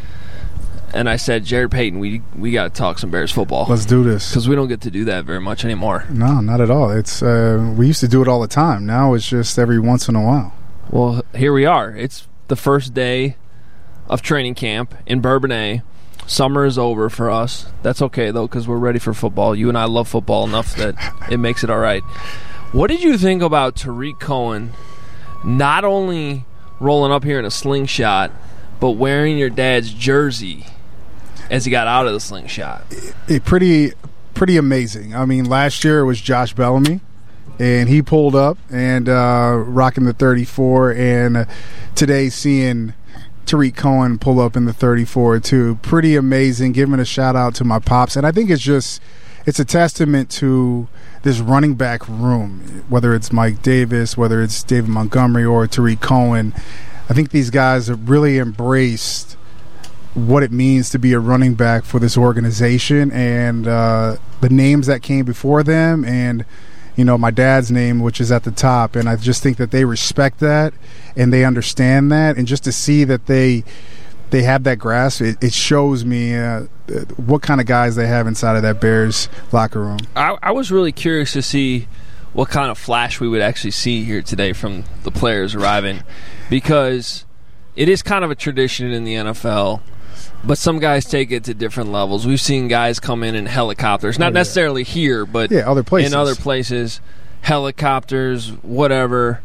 And I said, Jared Payton, we got to talk some Bears football. Let's do this. Because we don't get to do that very much anymore. No, not at all. It's we used to do it all the time. Now it's just every once in a while. Well, here we are. It's the first day of training camp in Bourbonnais. Summer is over for us. That's okay, though, because we're ready for football. You and I love football enough that it makes it all right. What did you think about Tariq Cohen not only rolling up here in a slingshot, but wearing your dad's jersey as he got out of the slingshot? Pretty amazing. I mean, last year it was Josh Bellamy, and he pulled up and rocking the 34, and today seeing Tariq Cohen pull up in the 34 too. Pretty amazing. Giving a shout out to my pops, and I think it's a testament to this running back room, whether it's Mike Davis, whether it's David Montgomery or Tariq Cohen. I think these guys have really embraced what it means to be a running back for this organization, and the names that came before them, and my dad's name, which is at the top. And I just think that they respect that and they understand that, and just to see that they have that grasp, it shows me what kind of guys they have inside of that Bears locker room. I was really curious to see what kind of flash we would actually see here today from the players arriving, because it is kind of a tradition in the NFL, but some guys take it to different levels. We've seen guys come in helicopters, not necessarily here, but other places. In other places, helicopters, whatever.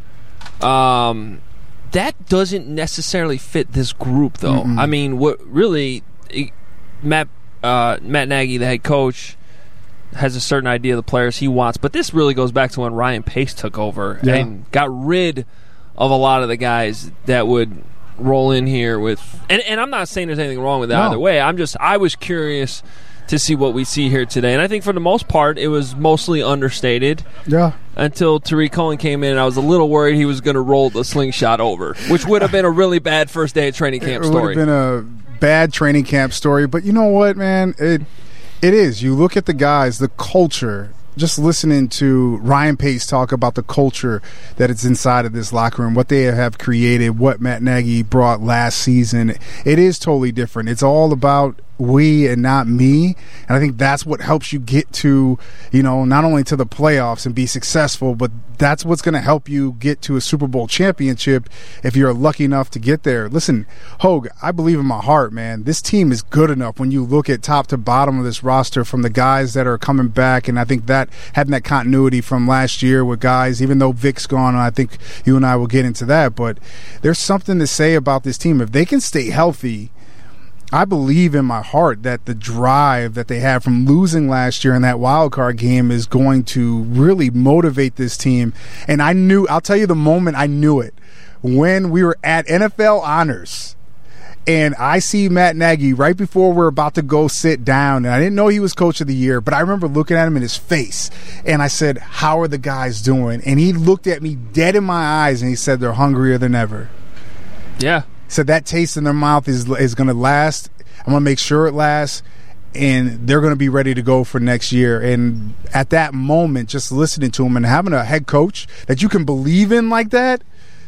That doesn't necessarily fit this group, though. Mm-mm. I mean, what really, Matt Nagy, the head coach, has a certain idea of the players he wants, but this really goes back to when Ryan Pace took over and got rid of a lot of the guys that would roll in here with, and I'm not saying there's anything wrong with that either way. I was curious to see what we see here today, and I think for the most part it was mostly understated. Yeah. Until Tariq Cohen came in, and I was a little worried he was going to roll the slingshot over, which would have been a really bad first day of training camp story. It would have been a bad training camp story, but you know what, man? It is. You look at the guys, the culture. Just listening to Ryan Pace talk about the culture that is inside of this locker room, what they have created, what Matt Nagy brought last season, it is totally different. It's all about we and not me, and I think that's what helps you get to, not only to the playoffs and be successful, but that's what's going to help you get to a Super Bowl championship if you're lucky enough to get there. Listen, Hogue, I believe in my heart, man, this team is good enough when you look at top to bottom of this roster, from the guys that are coming back, and I think that having that continuity from last year with guys, even though Vic's gone, and I think you and I will get into that, but there's something to say about this team. If they can stay healthy, I believe in my heart that the drive that they had from losing last year in that wild card game is going to really motivate this team. And I'll tell you the moment I knew it, when we were at NFL Honors And I see Matt Nagy right before we're about to go sit down, and I didn't know he was Coach of the Year, but I remember looking at him in his face, and I said, how are the guys doing? And he looked at me dead in my eyes, and he said, they're hungrier than ever. Yeah. He said that taste in their mouth is going to last. I'm going to make sure it lasts, and they're going to be ready to go for next year. And at that moment, just listening to him and having a head coach that you can believe in like that,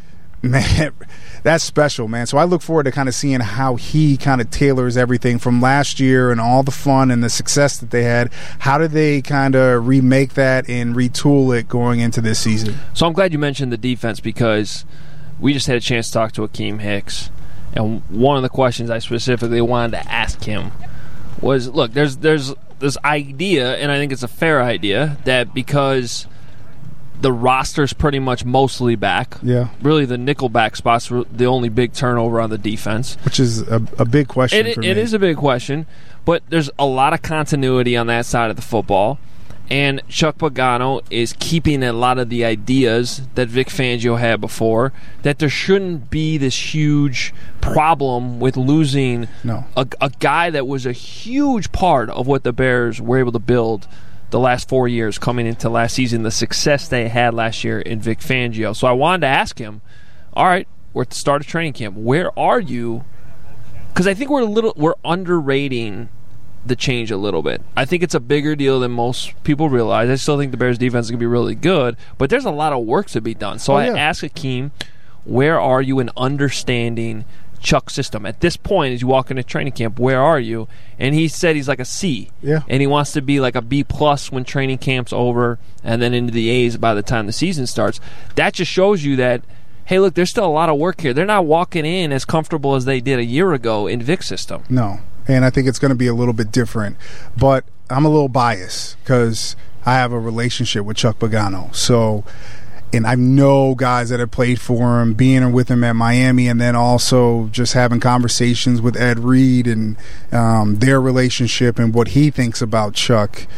man, that's special, man. So I look forward to kind of seeing how he kind of tailors everything from last year and all the fun and the success that they had. How do they kind of remake that and retool it going into this season? So I'm glad you mentioned the defense, because we just had a chance to talk to Akeem Hicks, and one of the questions I specifically wanted to ask him was, look, there's this idea, and I think it's a fair idea, that because the roster's pretty much mostly back. Yeah. Really, the nickelback spots were the only big turnover on the defense. Which is a big question for me. It is a big question, but there's a lot of continuity on that side of the football, and Chuck Pagano is keeping a lot of the ideas that Vic Fangio had before, that there shouldn't be this huge problem with losing a guy that was a huge part of what the Bears were able to build the last 4 years coming into last season, the success they had last year in Vic Fangio. So I wanted to ask him, all right, we're at the start of training camp. Where are you? Because I think we're underrating the change a little bit. I think it's a bigger deal than most people realize. I still think the Bears defense is going to be really good, but there's a lot of work to be done. So I asked Akeem, where are you in understanding Chuck's system? At this point, as you walk into training camp, where are you? And he said he's like a C. Yeah. And he wants to be like a B+ when training camp's over, and then into the A's by the time the season starts. That just shows you that, hey, look, there's still a lot of work here. They're not walking in as comfortable as they did a year ago in Vic's system. No. And I think it's going to be a little bit different. But I'm a little biased because I have a relationship with Chuck Pagano. So, and I know guys that have played for him, being with him at Miami, and then also just having conversations with Ed Reed and their relationship and what he thinks about Chuck.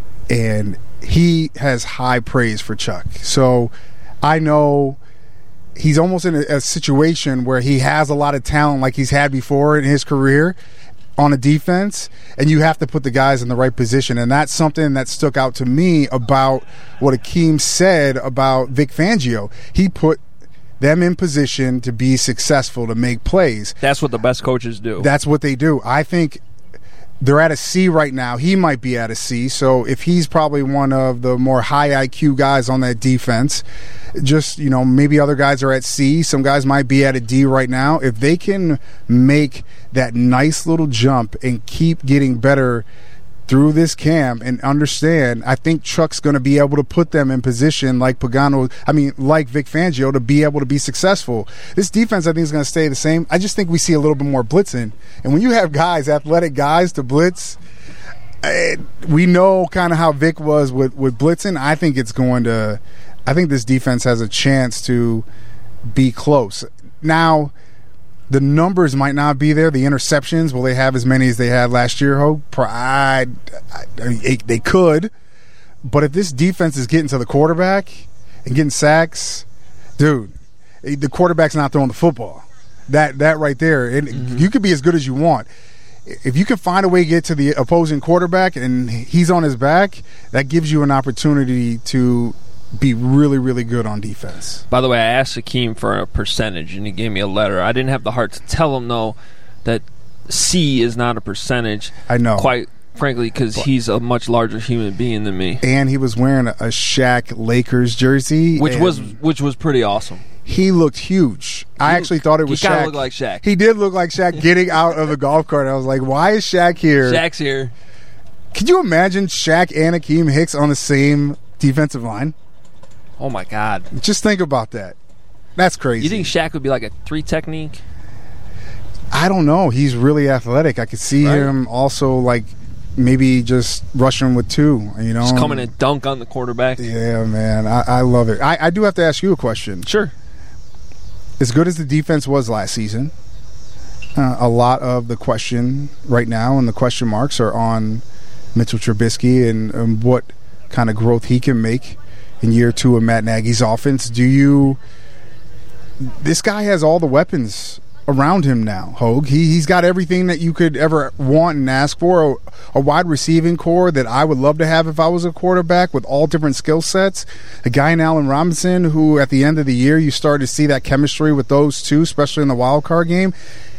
And he has high praise for Chuck. So I know he's almost in a situation where he has a lot of talent like he's had before in his career on a defense, and you have to put the guys in the right position. And that's something that stuck out to me about what Akeem said about Vic Fangio. He put them in position to be successful, to make plays. That's what the best coaches do. That's what they do. I think they're at a C right now. He might be at a C. So if he's probably one of the more high IQ guys on that defense, just, maybe other guys are at C. Some guys might be at a D right now. If they can make that nice little jump and keep getting better through this camp and understand, I think Chuck's going to be able to put them in position like Vic Fangio, to be able to be successful. This defense, I think, is going to stay the same. I just think we see a little bit more blitzing. And when you have guys, athletic guys to blitz, we know kind of how Vic was with blitzing. I think this defense has a chance to be close. Now, the numbers might not be there. The interceptions, will they have as many as they had last year? They could. But if this defense is getting to the quarterback and getting sacks, dude, the quarterback's not throwing the football. That right there. And you could be as good as you want. If you can find a way to get to the opposing quarterback and he's on his back, that gives you an opportunity to be really, really good on defense. By the way, I asked Akeem for a percentage, and he gave me a letter. I didn't have the heart to tell him, though, that C is not a percentage. I know. Quite frankly, because he's a much larger human being than me. And he was wearing a Shaq Lakers jersey. Which was pretty awesome. He looked huge. I actually thought it was Shaq. He kind of looked like Shaq. He did look like Shaq getting out of the golf cart. I was like, why is Shaq here? Shaq's here. Could you imagine Shaq and Akeem Hicks on the same defensive line? Oh, my God. Just think about that. That's crazy. You think Shaq would be like a 3 technique? I don't know. He's really athletic. I could see him also, like, maybe just rushing with 2, Just coming and dunk on the quarterback. Yeah, man. I love it. I do have to ask you a question. Sure. As good as the defense was last season, a lot of the question right now and the question marks are on Mitchell Trubisky and what kind of growth he can make in year 2 of Matt Nagy's offense. This guy has all the weapons around him now, Hogue. He's got everything that you could ever want and ask for. A wide receiving core that I would love to have if I was a quarterback, with all different skill sets. A guy in Allen Robinson who at the end of the year you started to see that chemistry with those two, especially in the wild card game.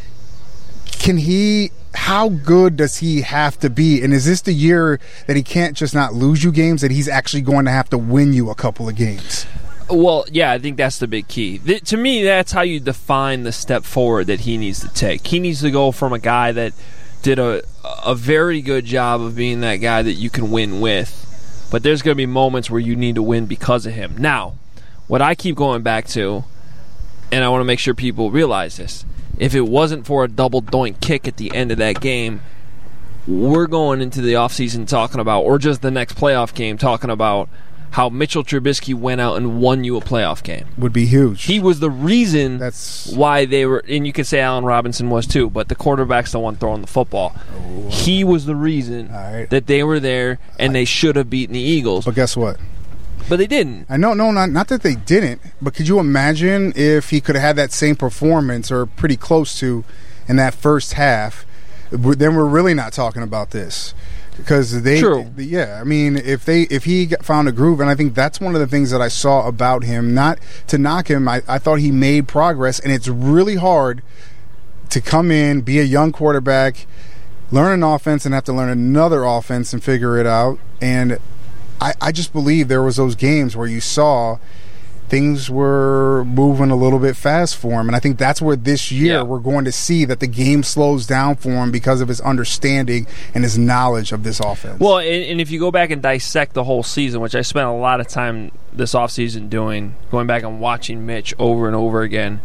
How good does he have to be? And is this the year that he can't just not lose you games, that he's actually going to have to win you a couple of games? Well, yeah, I think that's the big key. To me, that's how you define the step forward that he needs to take. He needs to go from a guy that did a very good job of being that guy that you can win with, but there's going to be moments where you need to win because of him. Now, what I keep going back to, and I want to make sure people realize this, if it wasn't for a double doink kick at the end of that game, we're going into the offseason talking about, or just the next playoff game talking about, how Mitchell Trubisky went out and won you a playoff game. Would be huge. He was the reason why they were, and you could say Allen Robinson was too, but the quarterback's the one throwing the football. He was the reason that they were there, and they should have beaten the Eagles. But guess what? But they didn't. I know, not that they didn't, but could you imagine if he could have had that same performance, or pretty close to, in that first half? Then we're really not talking about this. Because I mean, if he found a groove, and I think that's one of the things that I saw about him. Not to knock him, I thought he made progress, and it's really hard to come in, be a young quarterback, learn an offense, and have to learn another offense and figure it out. And I just believe there was those games where you saw things were moving a little bit fast for him. And I think that's where this year we're going to see that the game slows down for him because of his understanding and his knowledge of this offense. Well, and if you go back and dissect the whole season, which I spent a lot of time this offseason doing, going back and watching Mitch over and over again,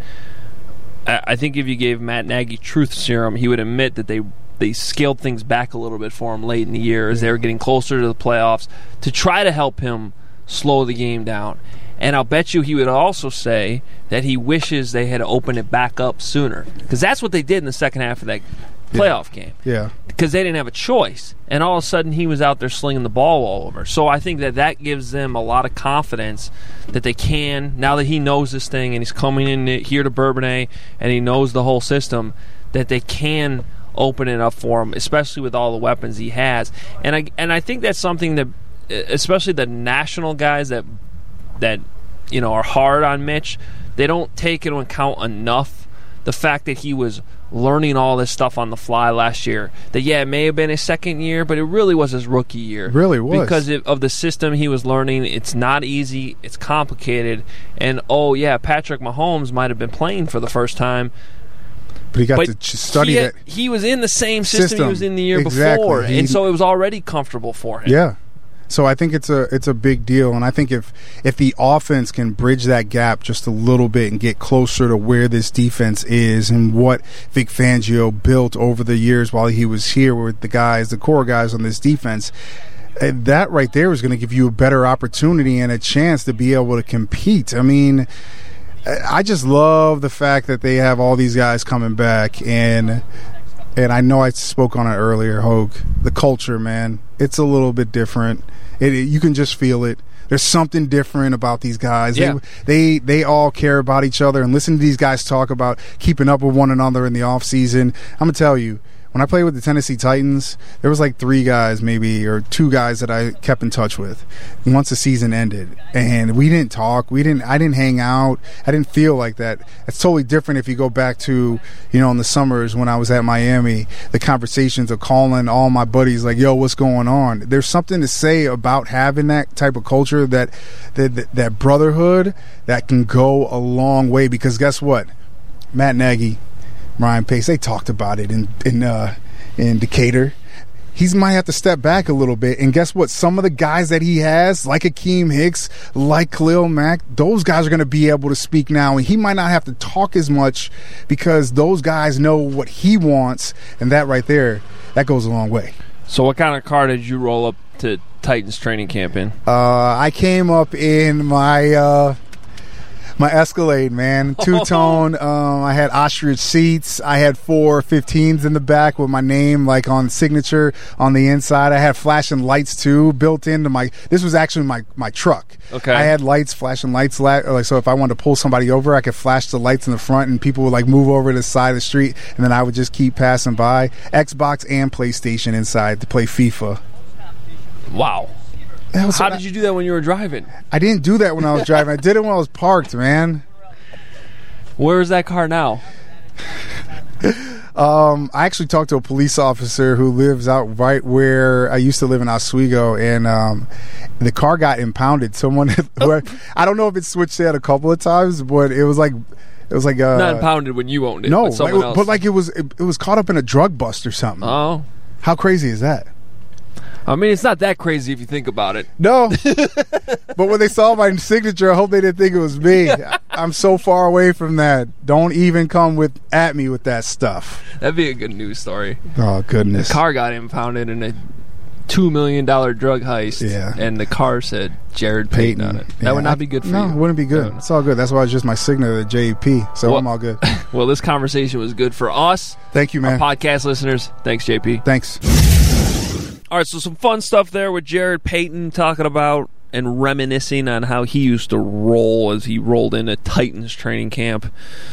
I think if you gave Matt Nagy truth serum, he would admit that they scaled things back a little bit for him late in the year as they were getting closer to the playoffs to try to help him slow the game down. And I'll bet you he would also say that he wishes they had opened it back up sooner. Because that's what they did in the second half of that playoff game. Yeah. Because they didn't have a choice. And all of a sudden he was out there slinging the ball all over. So I think that gives them a lot of confidence that they can, now that he knows this thing and he's coming in here to Bourbonnais and he knows the whole system, that they can open it up for him, especially with all the weapons he has. And I think that's something that, especially the national guys that are hard on Mitch, they don't take into account enough the fact that he was learning all this stuff on the fly last year. That it may have been his second year, but it really was his rookie year. It really was. Because of the system he was learning. It's not easy, it's complicated, and Patrick Mahomes might have been playing for the first time, but he got to study that. He was in the same system he was in the year before, and so it was already comfortable for him. Yeah. So I think it's a big deal, and I think if the offense can bridge that gap just a little bit and get closer to where this defense is and what Vic Fangio built over the years while he was here with the core guys on this defense, that right there is going to give you a better opportunity and a chance to be able to compete. I mean, I just love the fact that they have all these guys coming back, and I know I spoke on it earlier, Hogue. The culture, man, it's a little bit different. You can just feel it. There's something different about these guys. Yeah. They all care about each other, and listen to these guys talk about keeping up with one another in the offseason. I'm going to tell you, when I played with the Tennessee Titans, there was like 3 guys maybe, or 2 guys that I kept in touch with once the season ended. And we didn't talk. I didn't hang out. I didn't feel like that. It's totally different if you go back to, in the summers when I was at Miami, the conversations of calling all my buddies like, yo, what's going on? There's something to say about having that type of culture, that brotherhood that can go a long way. Because guess what? Matt Nagy, Ryan Pace, they talked about it in Decatur. He might have to step back a little bit, and guess what? Some of the guys that he has, like Akeem Hicks, like Khalil Mack, those guys are going to be able to speak now, and he might not have to talk as much because those guys know what he wants, and that right there, that goes a long way. So what kind of car did you roll up to Titans training camp in? I came up in my My Escalade, man. Two-tone. I had ostrich seats. I had 4 15s in the back with my name, like, on signature on the inside. I had flashing lights, too, built into my – this was actually my truck. Okay. I had flashing lights. Like, so if I wanted to pull somebody over, I could flash the lights in the front, and people would, like, move over to the side of the street, and then I would just keep passing by. Xbox and PlayStation inside to play FIFA. Wow. How did you do that when you were driving? I didn't do that when I was driving. I did it when I was parked, man. Where is that car now? I actually talked to a police officer who lives out right where I used to live in Oswego, and the car got impounded. Someone, I don't know if it switched that a couple of times, but it was like not impounded when you owned it. No, but someone else. But like it was caught up in a drug bust or something. Oh, how crazy is that? I mean, it's not that crazy if you think about it. No. But when they saw my signature, I hope they didn't think it was me. I'm so far away from that. Don't even come at me with that stuff. That'd be a good news story. Oh, goodness. The car got impounded in a $2 million drug heist. Yeah. And the car said Jared Payton on it. That would not be good for you. No, it wouldn't be good. It's all good. That's why it's just my signature, JP. So I'm all good. Well, this conversation was good for us. Thank you, man. Our podcast listeners. Thanks, JP. Thanks. All right, so some fun stuff there with Jared Payton talking about and reminiscing on how he used to roll as he rolled into Titans training camp.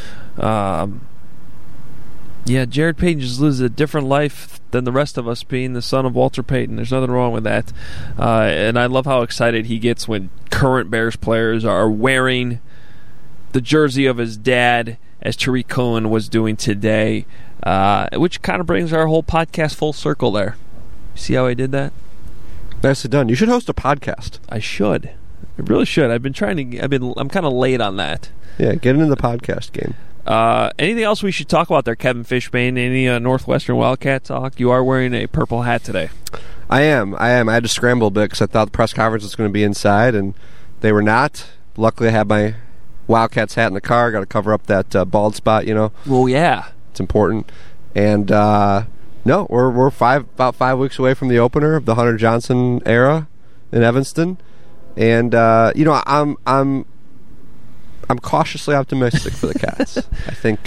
Yeah, Jared Payton just lives a different life than the rest of us, being the son of Walter Payton. There's nothing wrong with that. And I love how excited he gets when current Bears players are wearing the jersey of his dad, as Tariq Cohen was doing today, which kind of brings our whole podcast full circle there. See how I did that? Nicely done. You should host a podcast. I should. I really should. I'm kind of late on that. Yeah, get into the podcast game. Anything else we should talk about there, Kevin Fishbane? Any Northwestern Wildcat talk? You are wearing a purple hat today. I am. I had to scramble a bit because I thought the press conference was going to be inside, and they were not. Luckily, I had my Wildcats hat in the car. Got to cover up that bald spot, you know. Well, yeah. It's important. And no, we're about 5 weeks away from the opener of the Hunter Johnson era in Evanston, and I'm cautiously optimistic for the Cats. I think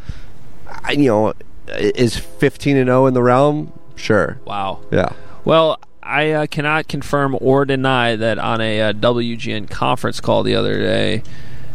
is 15-0 in the realm? Sure. Wow. Yeah. Well, I cannot confirm or deny that on a WGN conference call the other day,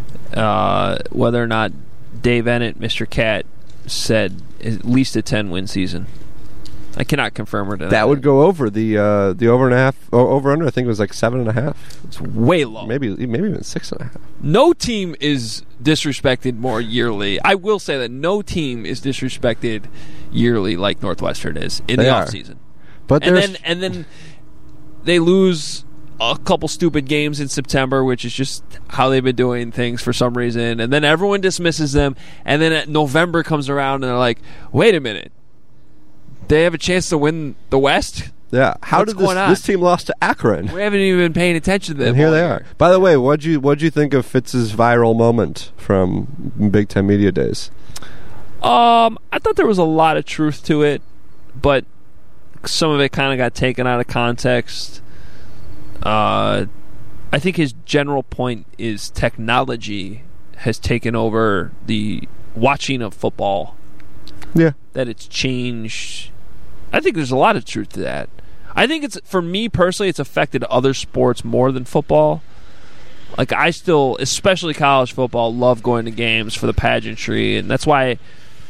whether or not Dave Ennett, Mr. Cat, said at least a 10-win season. I cannot confirm or deny. That would go over the over under. I think it was like 7.5. It's way low. Maybe even 6.5. No team is disrespected more yearly. I will say that no team is disrespected yearly like Northwestern is in the offseason. But and then they lose a couple stupid games in September, which is just how they've been doing things for some reason. And then everyone dismisses them. And then November comes around and they're like, wait a minute. They have a chance to win the West? Yeah. How What's did going on? this team lost to Akron? We haven't even been paying attention to them. And here they are. By the way, what'd you think of Fitz's viral moment from Big Ten Media Days? I thought there was a lot of truth to it, but some of it kind of got taken out of context. I think his general point is technology has taken over the watching of football. Yeah. That it's changed. I think there's a lot of truth to that. I think it's, for me personally, it's affected other sports more than football. Like, I still, especially college football, love going to games for the pageantry, and that's why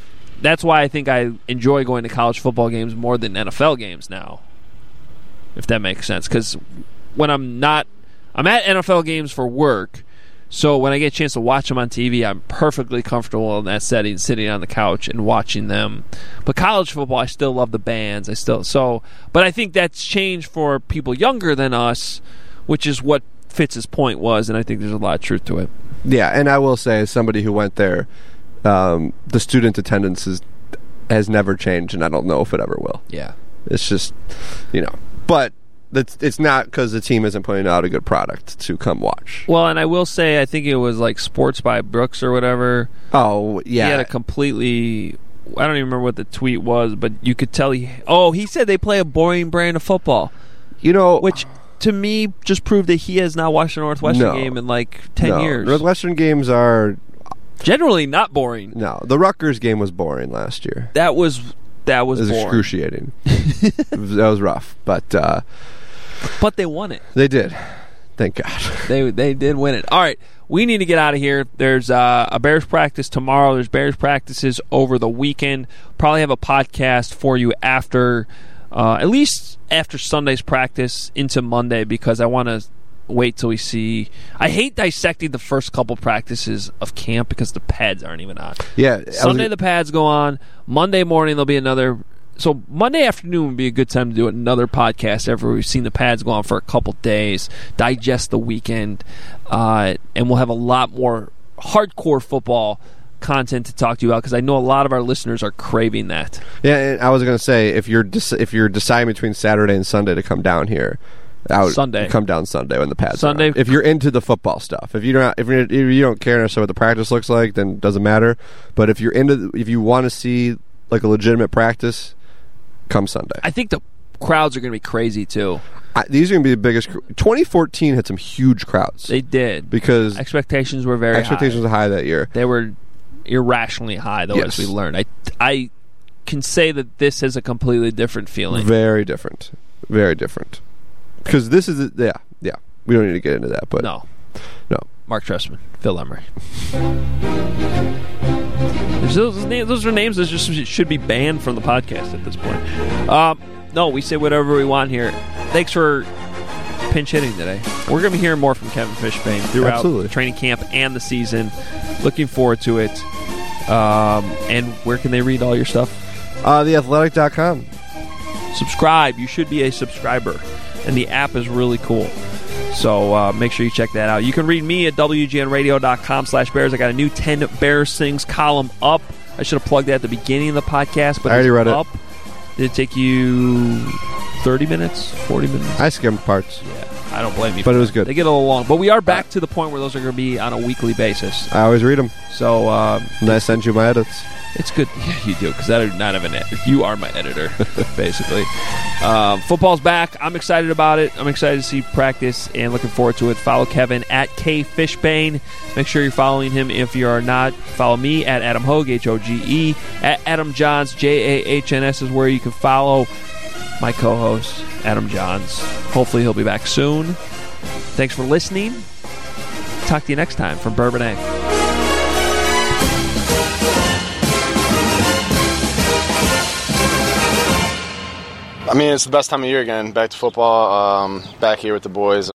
I think I enjoy going to college football games more than NFL games now, if that makes sense. Because when I'm at NFL games for work, so when I get a chance to watch them on TV, I'm perfectly comfortable in that setting, sitting on the couch and watching them. But college football, I still love the bands. But I think that's changed for people younger than us, which is what Fitz's point was, and I think there's a lot of truth to it. Yeah, and I will say, as somebody who went there, the student attendance has never changed, and I don't know if it ever will. Yeah. It's just, but it's not because the team isn't putting out a good product to come watch. Well, and I will say, I think it was like Sports by Brooks or whatever. Oh, yeah. He had a completely, I don't even remember what the tweet was, but you could tell he said they play a boring brand of football. Which to me, just proved that he has not watched a Northwestern game in like 10 years. Northwestern games are generally not boring. No, the Rutgers game was boring last year. That was boring. Excruciating. That was rough, but they won it. They did. Thank God. They did win it. All right, we need to get out of here. There's a Bears practice tomorrow. There's Bears practices over the weekend. Probably have a podcast for you after, at least after Sunday's practice into Monday, because I want to wait till we see. I hate dissecting the first couple practices of camp because the pads aren't even on. Yeah, Sunday the pads go on. Monday morning there'll be another. So Monday afternoon would be a good time to do another podcast after we've seen the pads go on for a couple days, digest the weekend, and we'll have a lot more hardcore football content to talk to you about, because I know a lot of our listeners are craving that. Yeah, and I was going to say, if you're deciding between Saturday and Sunday to come down here, Sunday. Come down Sunday when the pads Sunday. are on. If you're into the football stuff, if you don't care necessarily what the practice looks like, then it doesn't matter. But if you want to see like a legitimate practice, come Sunday. I think the crowds are going to be crazy too. These are going to be the biggest. 2014 had some huge crowds. They did, because expectations were very expectations were high that year. They were irrationally high, though, as we learned. I can say that this has a completely different feeling. Very different. Very different. Because this is yeah. We don't need to get into that, but no. Mark Trestman, Phil Emery. Those are names that just should be banned from the podcast at this point. No, we say whatever we want here. Thanks for pinch hitting today. We're going to be hearing more from Kevin Fishbain throughout the training camp and the season. Looking forward to it. And where can they read all your stuff? TheAthletic.com. Subscribe. You should be a subscriber. And the app is really cool. So make sure you check that out. You can read me at WGNradio.com/Bears. I got a new 10 Bears Things column up. I should have plugged that at the beginning of the podcast, but I already read it. Did it take you 30 minutes, 40 minutes? I skimmed parts. Yeah, I don't blame you. But it was good. They get a little long. But we are back to the point where those are going to be on a weekly basis. I always read them. So, and I send you my edits. It's good. Yeah, you do, because I do not have an editor. You are my editor, basically. Football's back. I'm excited about it. I'm excited to see practice and looking forward to it. Follow Kevin at KFishbain. Make sure you're following him. If you are not, follow me at Adam Hoge, Hoge. At Adam Johns, Jahns is where you can follow my co-host, Adam Johns. Hopefully he'll be back soon. Thanks for listening. Talk to you next time from Bourbonnais. I mean, it's the best time of year again. Back to football, back here with the boys.